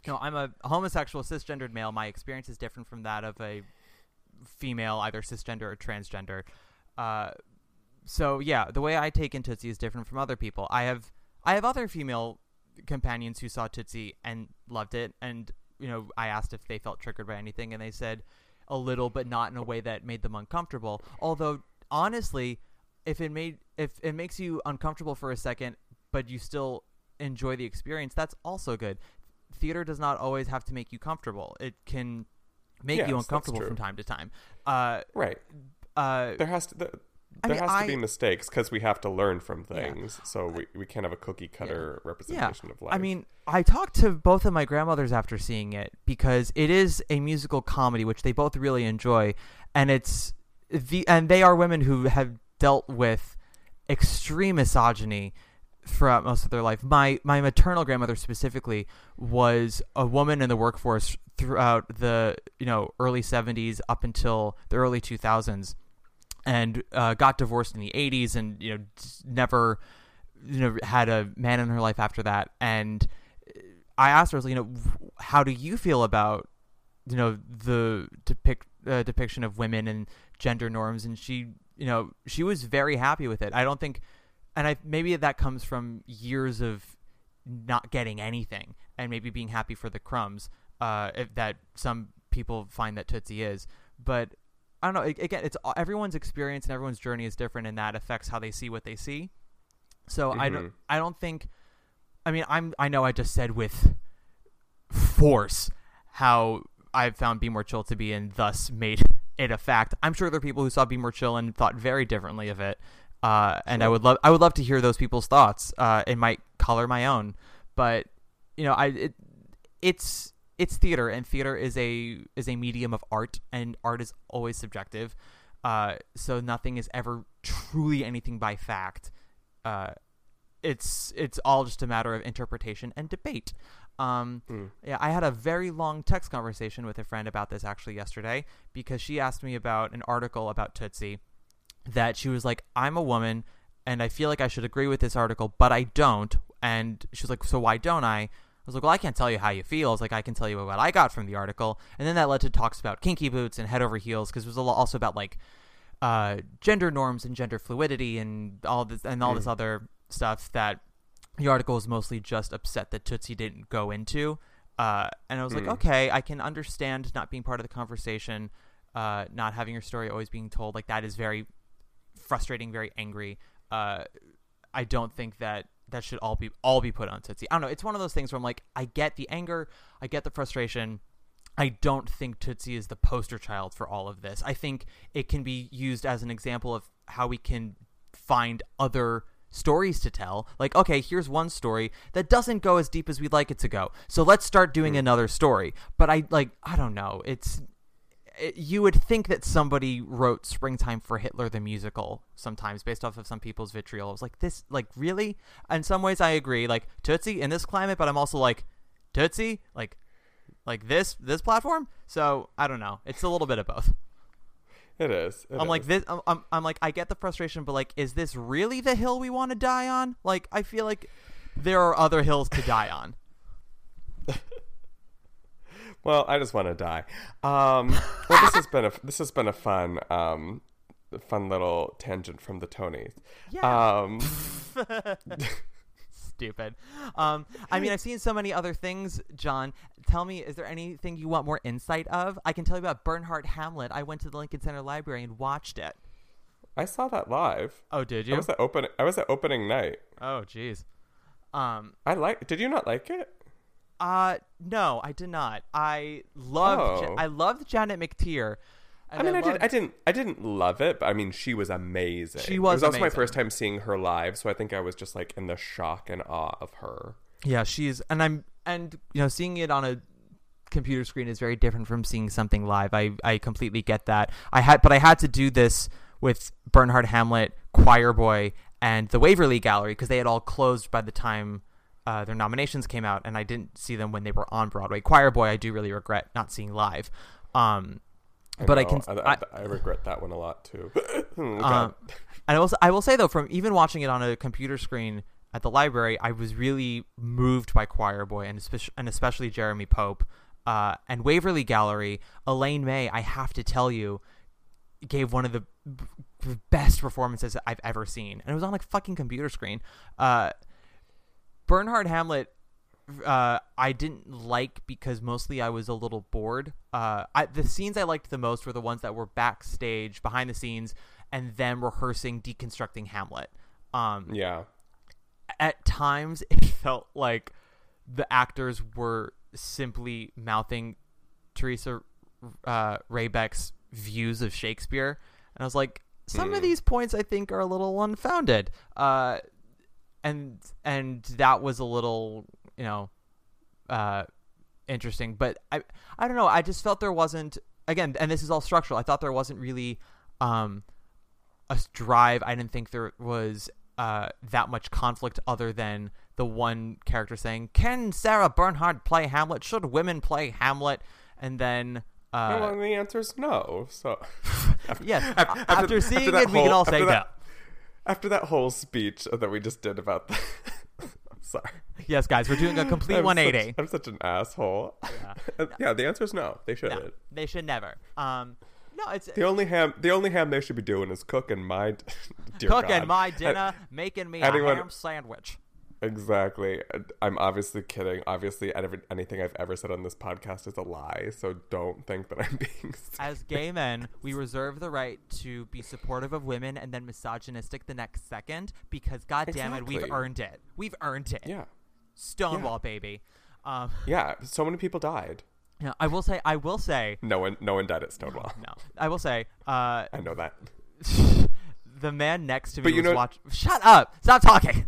know, I'm a homosexual cisgendered male. My experience is different from that of a female, either cisgender or transgender. Uh, so yeah, the way I take in Tootsie is different from other people. I have I have other female companions who saw Tootsie and loved it, and you know, I asked if they felt triggered by anything, and they said a little, but not in a way that made them uncomfortable. Although honestly, if it made if it makes you uncomfortable for a second, but you still enjoy the experience, that's also good. Theater does not always have to make you comfortable. It can make yes, you uncomfortable from time to time. Uh, right. Uh, there has to there, I there mean, has to I, be mistakes because we have to learn from things. Yeah. So we, we can't have a cookie cutter yeah. representation yeah. of life. I mean, I talked to both of my grandmothers after seeing it because it is a musical comedy, which they both really enjoy, and it's the and they are women who have dealt with extreme misogyny throughout most of their life. My my maternal grandmother specifically was a woman in the workforce throughout the you know early seventies up until the early two thousands, and uh, got divorced in the eighties, and you know never you know had a man in her life after that. And I asked her, you know, how do you feel about you know the depict uh, depiction of women and gender norms? And she you know she was very happy with it. I don't think. And I maybe that comes from years of not getting anything and maybe being happy for the crumbs uh, if that some people find that Tootsie is. But I don't know. Again, it's everyone's experience and everyone's journey is different, and that affects how they see what they see. So mm-hmm. I don't. I don't think. I mean, I'm. I know I just said with force how I've found Be More Chill to be, and thus made it a fact. I'm sure there are people who saw Be More Chill and thought very differently of it. Uh, and sure. I would love, I would love to hear those people's thoughts. Uh, it might color my own, but you know, I, it, it's, it's theater, and theater is a, is a medium of art, and art is always subjective. Uh, so nothing is ever truly anything by fact. Uh, it's, it's all just a matter of interpretation and debate. Um, mm. yeah, I had a very long text conversation with a friend about this actually yesterday, because she asked me about an article about Tootsie. That she was like, I'm a woman and I feel like I should agree with this article, but I don't. And she was like, so why don't I? I was like, well, I can't tell you how you feel. I was like, I can tell you what I got from the article. And then that led to talks about kinky boots and head over heels, because it was also about like uh, gender norms and gender fluidity and all this and all mm. this other stuff that the article was mostly just upset that Tootsie didn't go into. Uh, and I was mm. like, okay, I can understand not being part of the conversation, uh, not having your story always being told. Like, that is very frustrating, very angry. Uh, I don't think that that should all be all be put on Tootsie. I don't know. It's one of those things where I'm like, I get the anger, I get the frustration. I don't think Tootsie is the poster child for all of this. I think it can be used as an example of how we can find other stories to tell. Like, okay, here's one story that doesn't go as deep as we'd like it to go, so let's start doing mm. another story. But I like, I don't know. It's It, you would think that somebody wrote Springtime for Hitler the musical sometimes based off of some people's vitriol. I was like, this, like, really? In some ways I agree, like, Tootsie in this climate, but I'm also like, Tootsie? Like, like this, this platform? So, I don't know. It's a little bit of both. It is. It I'm is. like, this, I'm, I'm, I'm like, I get the frustration, but like, is this really the hill we want to die on? Like, I feel like there are other hills to die on. Well, I just want to die. Um, well, this has been a this has been a fun, um, fun little tangent from the Tonys. Yeah. Um, Stupid. Um, I mean, I've seen so many other things. John, tell me, is there anything you want more insight of? I can tell you about Bernhardt Hamlet. I went to the Lincoln Center Library and watched it. I saw that live. Oh, did you? I was at open. I was at opening night. Oh, jeez. Um, I like. Did you not like it? Uh, no, I did not. I loved, oh. I loved Janet McTeer. I mean, I, I loved... did. I didn't. I didn't love it, but I mean, she was amazing. She was. It was also amazing. my first time seeing her live, so I think I was just like in the shock and awe of her. Yeah, she's, and I'm, and you know, seeing it on a computer screen is very different from seeing something live. I, I completely get that. I had, but I had to do this with Bernhardt Hamlet, Choir Boy, and the Waverly Gallery because they had all closed by the time Uh, their nominations came out, and I didn't see them when they were on Broadway. Choir Boy, I do really regret not seeing live. Um, I but know. I can, I, I, I regret that one a lot too. oh, um, and I will, I will say though, from even watching it on a computer screen at the library, I was really moved by Choir Boy and especially, and especially Jeremy Pope. Uh, and Waverly Gallery, Elaine May, I have to tell you, gave one of the b- best performances I've ever seen. And it was on like fucking computer screen. Uh, Bernhard Hamlet, uh, I didn't like because mostly I was a little bored. Uh, I, the scenes I liked the most were the ones that were backstage, behind the scenes, and them rehearsing, deconstructing Hamlet. Um, yeah. At times, it felt like the actors were simply mouthing Teresa uh, Raybeck's views of Shakespeare, and I was like, some mm. of these points I think are a little unfounded, uh, and and that was a little, you know, uh, interesting. But I I don't know. I just felt there wasn't, again, and this is all structural. I thought there wasn't really um, a drive. I didn't think there was uh, that much conflict other than the one character saying, "Can Sarah Bernhardt play Hamlet? Should women play Hamlet?" And then uh, well, the answer is no. So after, yes, after, after, after seeing after it, whole, we can all say that, no. After that whole speech that we just did about the sorry. Yes, guys, we're doing a complete I'm one eighty. Such, I'm such an asshole. Yeah, no. yeah the answer is no. They shouldn't. No, they should never. Um, no, it's the only ham. The only ham they should be doing is cooking my dear cooking God. my dinner, and, making me anyone, a ham sandwich. Exactly. I'm obviously kidding. Obviously, anything I've ever said on this podcast is a lie, so don't think that I'm being serious. As gay men, we reserve the right to be supportive of women and then misogynistic the next second because, God damn exactly. it, we've earned it. We've earned it. Yeah. Stonewall, yeah. baby. Um, yeah, so many people died. Yeah, I will say, I will say. No one, no one died at Stonewall. No, I will say. Uh, I know that. The man next to me but you was know, watching. Shut up! Stop talking.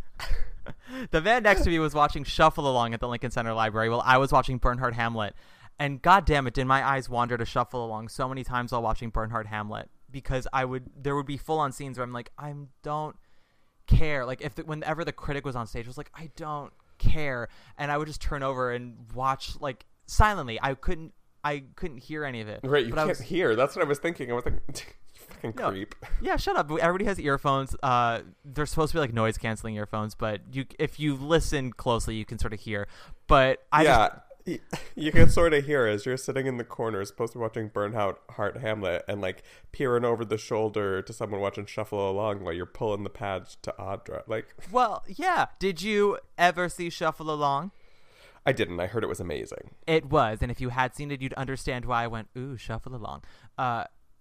The man next to me was watching Shuffle Along at the Lincoln Center Library while I was watching Bernhard Hamlet. And God damn it, did my eyes wander to Shuffle Along so many times while watching Bernhard Hamlet, because I would there would be full on scenes where I'm like, I don't care. Like if the, whenever the critic was on stage, I was like, I don't care, and I would just turn over and watch like silently. I couldn't I couldn't hear any of it. Right, you but can't I was, hear. That's what I was thinking. I was like, fucking no, creep. Yeah, shut up. Everybody has earphones. Uh, they're supposed to be like noise canceling earphones, but you, if you listen closely, you can sort of hear. But I yeah, just, you can sort of hear as you're sitting in the corner, supposed to be watching Bernhard Hamlet, and like peering over the shoulder to someone watching Shuffle Along while you're pulling the pads to Audra. Like, well, yeah. Did you ever see Shuffle Along? I didn't. I heard it was amazing. It was, and if you had seen it, you'd understand why I went, ooh, Shuffle Along. Uh,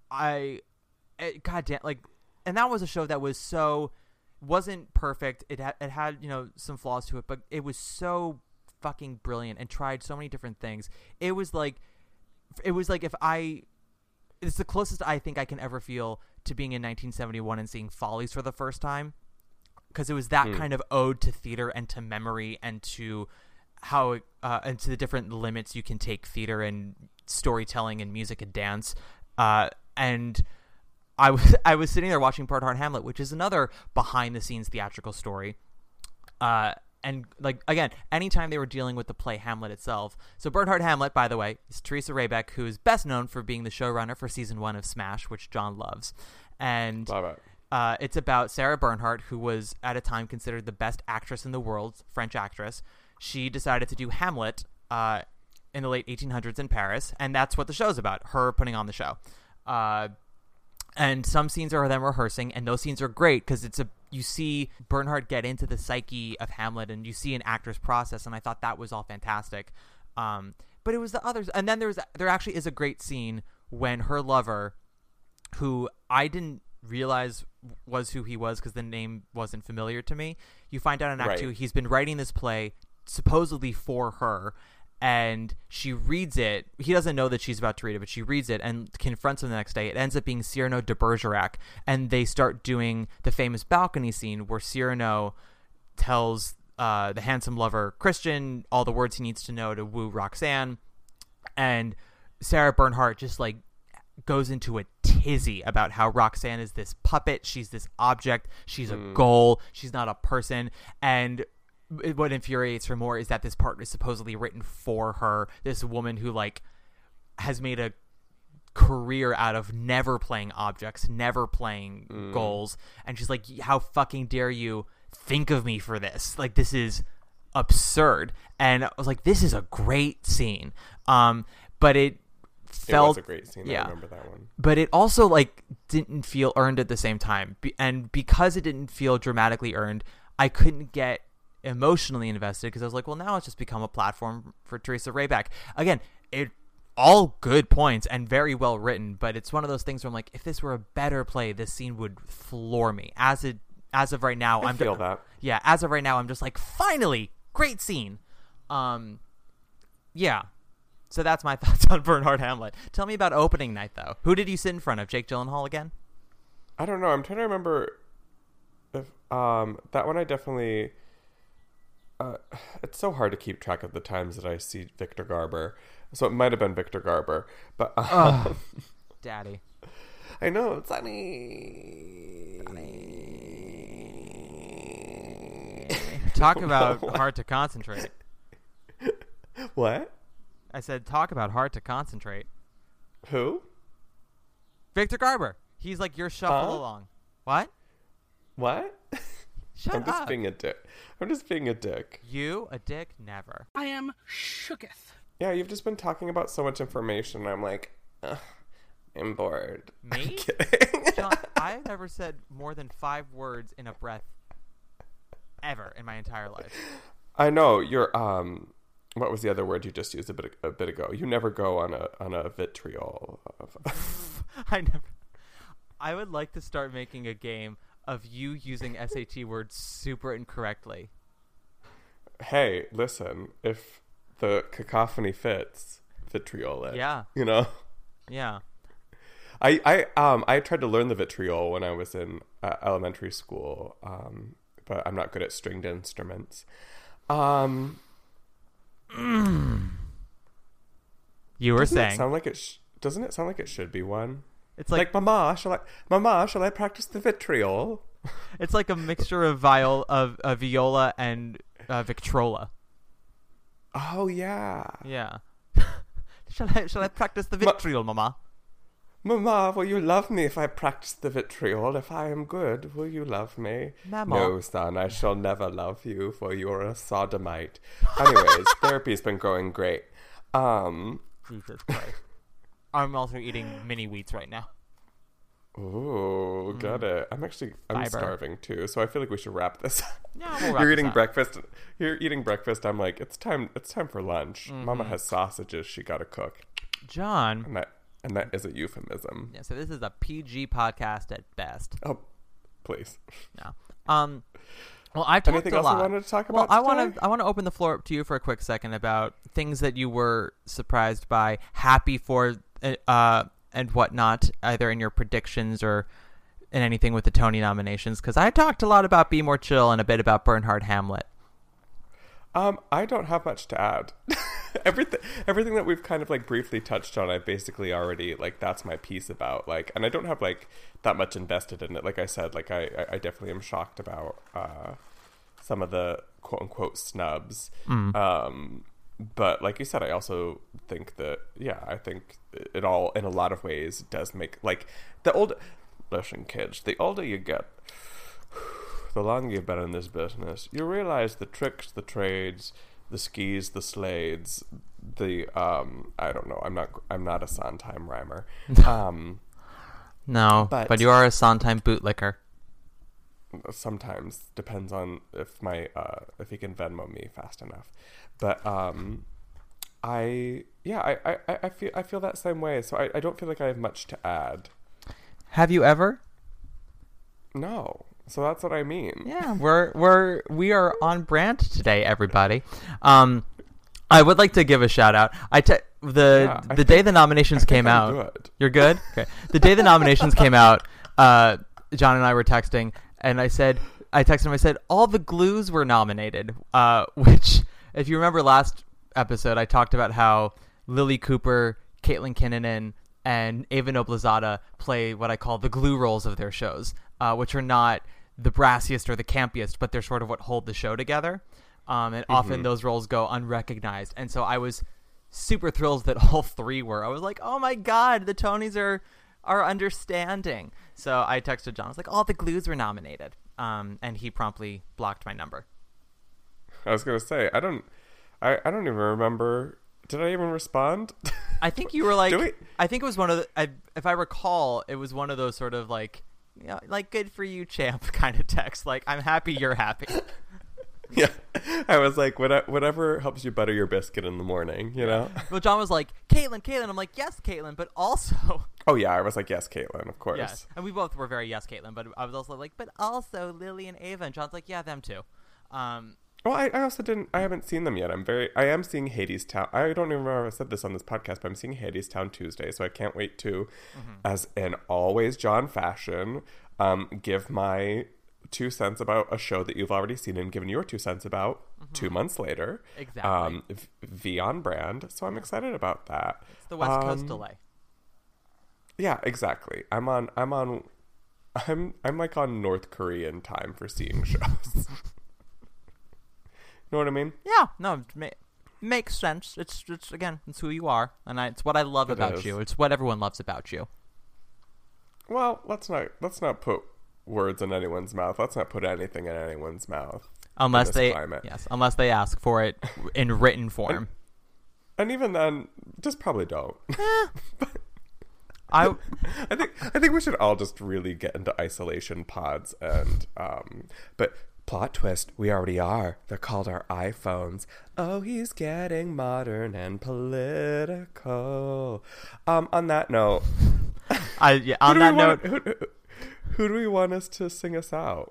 I, it, God damn, like, and that was a show that was so, wasn't perfect. It had, it had, you know, some flaws to it, but it was so fucking brilliant and tried so many different things. It was like, it was like if I, it's the closest I think I can ever feel to being in nineteen seventy-one and seeing Follies for the first time, because it was that mm. kind of ode to theater and to memory and to how uh, and to the different limits you can take theater and storytelling and music and dance. Uh, and I was I was sitting there watching Bernhard Hamlet, which is another behind the scenes theatrical story. Uh, and like again, anytime they were dealing with the play Hamlet itself. So Bernhard Hamlet, by the way, is Teresa Raybeck, who is best known for being the showrunner for season one of Smash, which John loves. And Love it. Uh, it's about Sarah Bernhardt, who was at a time considered the best actress in the world, French actress. She decided to do Hamlet uh, in the late eighteen hundreds in Paris, and that's what the show's about, her putting on the show. Uh, and some scenes are them rehearsing, and those scenes are great because it's a you see Bernhardt get into the psyche of Hamlet, and you see an actor's process, and I thought that was all fantastic. Um, but it was the others, and then there's there actually is a great scene when her lover, who I didn't realize was who he was because the name wasn't familiar to me. You find out in Act right. Two he's been writing this play supposedly for her, and she reads it. He doesn't know that she's about to read it, but she reads it and confronts him the next day. It ends up being Cyrano de Bergerac, and they start doing the famous balcony scene where Cyrano tells uh, the handsome lover Christian all the words he needs to know to woo Roxanne, and Sarah Bernhardt just like goes into a tizzy about how Roxanne is this puppet, she's this object, she's a mm. goal, she's not a person. And what infuriates her more is that this part is supposedly written for her, this woman who like has made a career out of never playing objects, never playing mm. goals, and she's like, how fucking dare you think of me for this. Like, this is absurd. And I was like, this is a great scene. Um, but it felt... It was a great scene. Yeah. I remember that one. But it also, like, didn't feel earned at the same time. Be- and because it didn't feel dramatically earned, I couldn't get emotionally invested because I was like, well, now it's just become a platform for Teresa Rayback. Again, it all good points and very well written, but it's one of those things where I'm like, if this were a better play, this scene would floor me. As it as of right now, I I'm feel d- that. Yeah, as of right now, I'm just like, finally, great scene. Um, yeah. So that's my thoughts on Bernhard Hamlet. Tell me about opening night, though. Who did you sit in front of? Jake Gyllenhaal again? I don't know. I'm trying to remember if um that one I definitely. Uh, it's so hard to keep track of the times that I see Victor Garber. So it might have been Victor Garber, but um, oh, Daddy. I know, Sonny. Sonny. Talk about hard to concentrate. What? I said, talk about hard to concentrate. Who? Victor Garber. He's like your shuffle huh? along. What? What? Shut I'm just up. being a dick. I'm just being a dick. You a dick? Never. I am shooketh. Yeah, you've just been talking about so much information. I'm like, ugh, I'm bored. Me? I'm kidding. John, I've never said more than five words in a breath ever in my entire life. I know you're. Um, what was the other word you just used a bit a bit ago? You never go on a on a vitriol. Of... I never. I would like to start making a game of you using S A T words super incorrectly. Hey, listen, if the cacophony fits, vitriol it. Yeah. You know? Yeah. I, I um I tried to learn the vitriol when I was in uh, elementary school, um, but I'm not good at stringed instruments. Um, you were doesn't saying. It sound like it sh- doesn't it sound like it should be one? It's like, like Mama, shall I, Mama, shall I practice the vitriol? It's like a mixture of viol of uh, viola and uh, Victrola. Oh yeah. Yeah. shall I shall I practice the vitriol, Ma- Mama? Mama, will you love me if I practice the vitriol? If I am good, will you love me? Mama. No, son, I shall never love you, for you're a sodomite. Anyways, therapy's been going great. Um, Jesus Christ. I'm also eating mini wheats right now. Ooh, mm. got it. I'm actually I'm Fiber. starving too, so I feel like we should wrap this up. Yeah, we'll wrap You're this eating up. breakfast. You're eating breakfast. I'm like, it's time. It's time for lunch. Mm-hmm. Mama has sausages she got to cook. John. And that and that is a euphemism. Yeah, so this is a P G podcast at best. Oh, please. No. Um. Well, I talked Anything a else lot. you wanted to talk well, about I want today? to. I want to open the floor up to you for a quick second about things that you were surprised by, happy for, uh, and whatnot, either in your predictions or in anything with the Tony nominations. Because I talked a lot about Be More Chill and a bit about Bernhard Hamlet. Um, I don't have much to add. everything, everything that we've kind of like briefly touched on, I basically already like that's my piece about like, and I don't have like that much invested in it. Like I said, like I, I definitely am shocked about uh, some of the quote unquote snubs. Mm. Um, but like you said, I also think that yeah, I think it all in a lot of ways does make like the old. Listen, kids, the older you get, the longer you've been in this business, you realize the tricks, the trades, the skis, the slades, the um I don't know, I'm not I'm not a Sondheim rhymer. Um no, but, but you are a Sondheim bootlicker. Sometimes depends on if my uh if he can Venmo me fast enough. But um I yeah, I, I, I feel I feel that same way. So I, I don't feel like I have much to add. Have you ever? No. So that's what I mean. Yeah, we're we're we are on brand today, everybody. Um, I would like to give a shout out. I te- the Yeah, the I day think- the nominations I think came I'm out. good. You're good. Okay. The day the nominations came out, uh, John and I were texting, and I said, I texted him. I said all the Glues were nominated. Uh, which, if you remember last episode, I talked about how Lily Cooper, Caitlin Kinnunen, and Ava Noblezada play what I call the glue roles of their shows, uh, which are not the brassiest or the campiest, but they're sort of what hold the show together. Um, and mm-hmm. often those roles go unrecognized. And so I was super thrilled that all three were. I was like, oh my God, the Tonys are are understanding. So I texted John. I was like, all the Glues were nominated. um, and he promptly blocked my number. I was gonna say I don't, I, I don't even remember. Did I even respond? I think you were like, Do we? I think it was one of the, I, if I recall, it was one of those sort of like, you know, like good for you, champ kind of text. Like, I'm happy you're happy. Yeah, I was like, what, whatever helps you butter your biscuit in the morning, you know? Well, John was like, Caitlin, Caitlin. I'm like, yes, Caitlin, but also. Oh, yeah, I was like, yes, Caitlin, of course. Yes, and we both were very yes, Caitlin, but I was also like, but also Lily and Ava. And John's like, yeah, them too. Um, Well, I, I also didn't, I haven't seen them yet. I'm very, I am seeing Hadestown. I don't even remember if I said this on this podcast, but I'm seeing Hadestown Tuesday, so I can't wait to, mm-hmm. as in always John fashion, um, give my two cents about a show that you've already seen and given your two cents about mm-hmm. two months later. Exactly. Um, V on brand, so I'm excited about that. It's the West um, Coast delay. Yeah, exactly. I'm on, I'm on, I'm, I'm like on North Korean time for seeing shows. Know what I mean? Yeah, no, it ma- makes sense. It's, it's again, it's who you are, and I, it's what I love It about is. you. It's what everyone loves about you. Well, let's not let's not put words in anyone's mouth. Let's not put anything in anyone's mouth. Unless they, climate. yes, unless they ask for it in written form. And, and even then, just probably don't. Eh. I, I think I think we should all just really get into isolation pods and um, but. Plot twist, we already are. They're called our iPhones. Oh, he's getting modern and political. Um, on that note, I yeah, on that note, want, who, who do we want us to sing us out?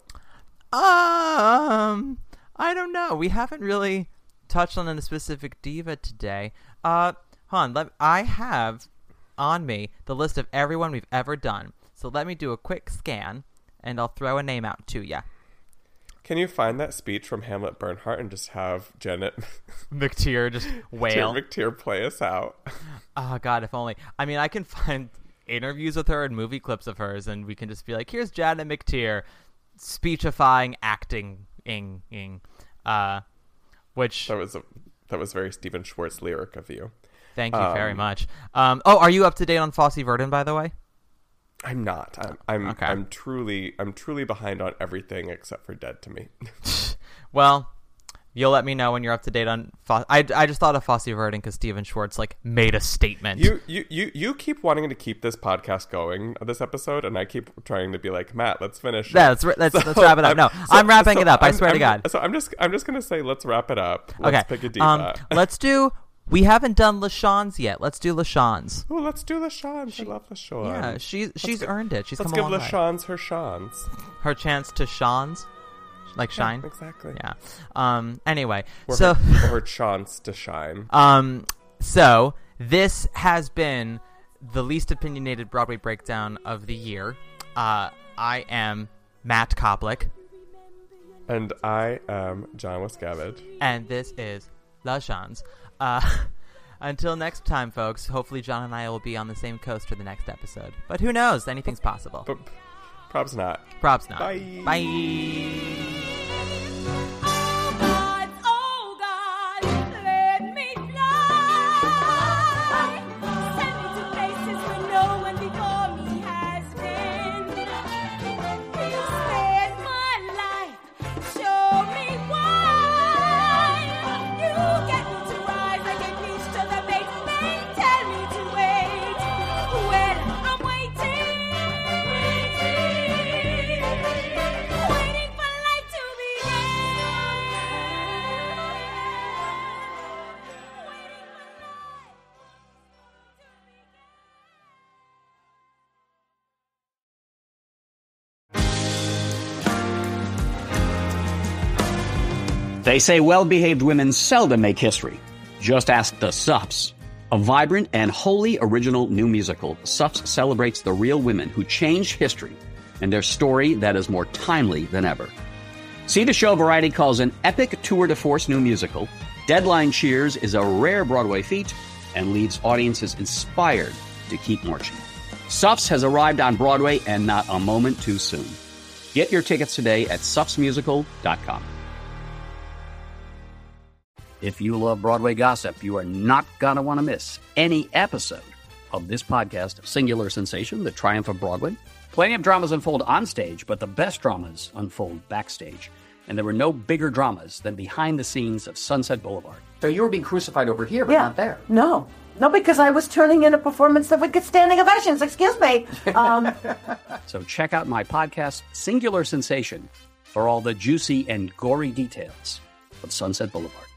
Um, I don't know. We haven't really touched on a specific diva today. Uh, hold on. Let, I have on me the list of everyone we've ever done. So let me do a quick scan, and I'll throw a name out to ya. Can you find that speech from Hamlet Bernhardt and just have Janet McTeer just wail? Janet McTeer play us out. Oh, God, if only. I mean, I can find interviews with her and movie clips of hers, and we can just be like, here's Janet McTeer speechifying, acting, ing, ing. Uh, which... That was a that was very Stephen Schwartz lyric of you. Thank you um, very much. Um, oh, are you up to date on Fosse Verdon, by the way? I'm not. I'm I'm, okay. I'm truly I'm truly behind on everything except for Dead to Me. Well, you'll let me know when you're up to date on Fosse. I, I just thought of Fosse Verdon because Stephen Schwartz like made a statement. You, you you you keep wanting to keep this podcast going, this episode, and I keep trying to be like, Matt, let's finish. Yeah, let's let's, so, let's wrap it up. No, I'm, so, I'm wrapping so it up. I I'm, swear I'm, to God. So I'm just I'm just gonna say let's wrap it up. Let's okay. pick a diva. Um, let's do. We haven't done LaShawne's yet. Let's do LaShawne's. Oh, let's do LaShawne's. I love LaShawne's. Yeah, she, she's let's earned it. She's let's come a long give way. LaShawne's her Shawns. Her chance to Shawne's? Like shine? Yeah, exactly. Yeah. Um. Anyway, or so... Her, or her chance to shine. Um. So, this has been the least opinionated Broadway breakdown of the year. Uh, I am Matt Koplik. And I am John Wascavage. And this is LaShawne's. Uh, until next time, folks, hopefully John and I will be on the same coast for the next episode. But who knows? Anything's possible. But props not. Props not. Bye. Bye. They say well-behaved women seldom make history. Just ask the Suffs. A vibrant and wholly original new musical, Suffs celebrates the real women who changed history and their story that is more timely than ever. See the show Variety calls an epic tour de force new musical. Deadline cheers is a rare Broadway feat and leaves audiences inspired to keep marching. Suffs has arrived on Broadway and not a moment too soon. Get your tickets today at suffs musical dot com. If you love Broadway gossip, you are not going to want to miss any episode of this podcast, Singular Sensation, The Triumph of Broadway. Plenty of dramas unfold on stage, but the best dramas unfold backstage. And there were no bigger dramas than behind the scenes of Sunset Boulevard. So you were being crucified over here, but Yeah. not there. No. No, because I was turning in a performance that would get standing ovations. Excuse me. Um, So check out my podcast, Singular Sensation, for all the juicy and gory details of Sunset Boulevard.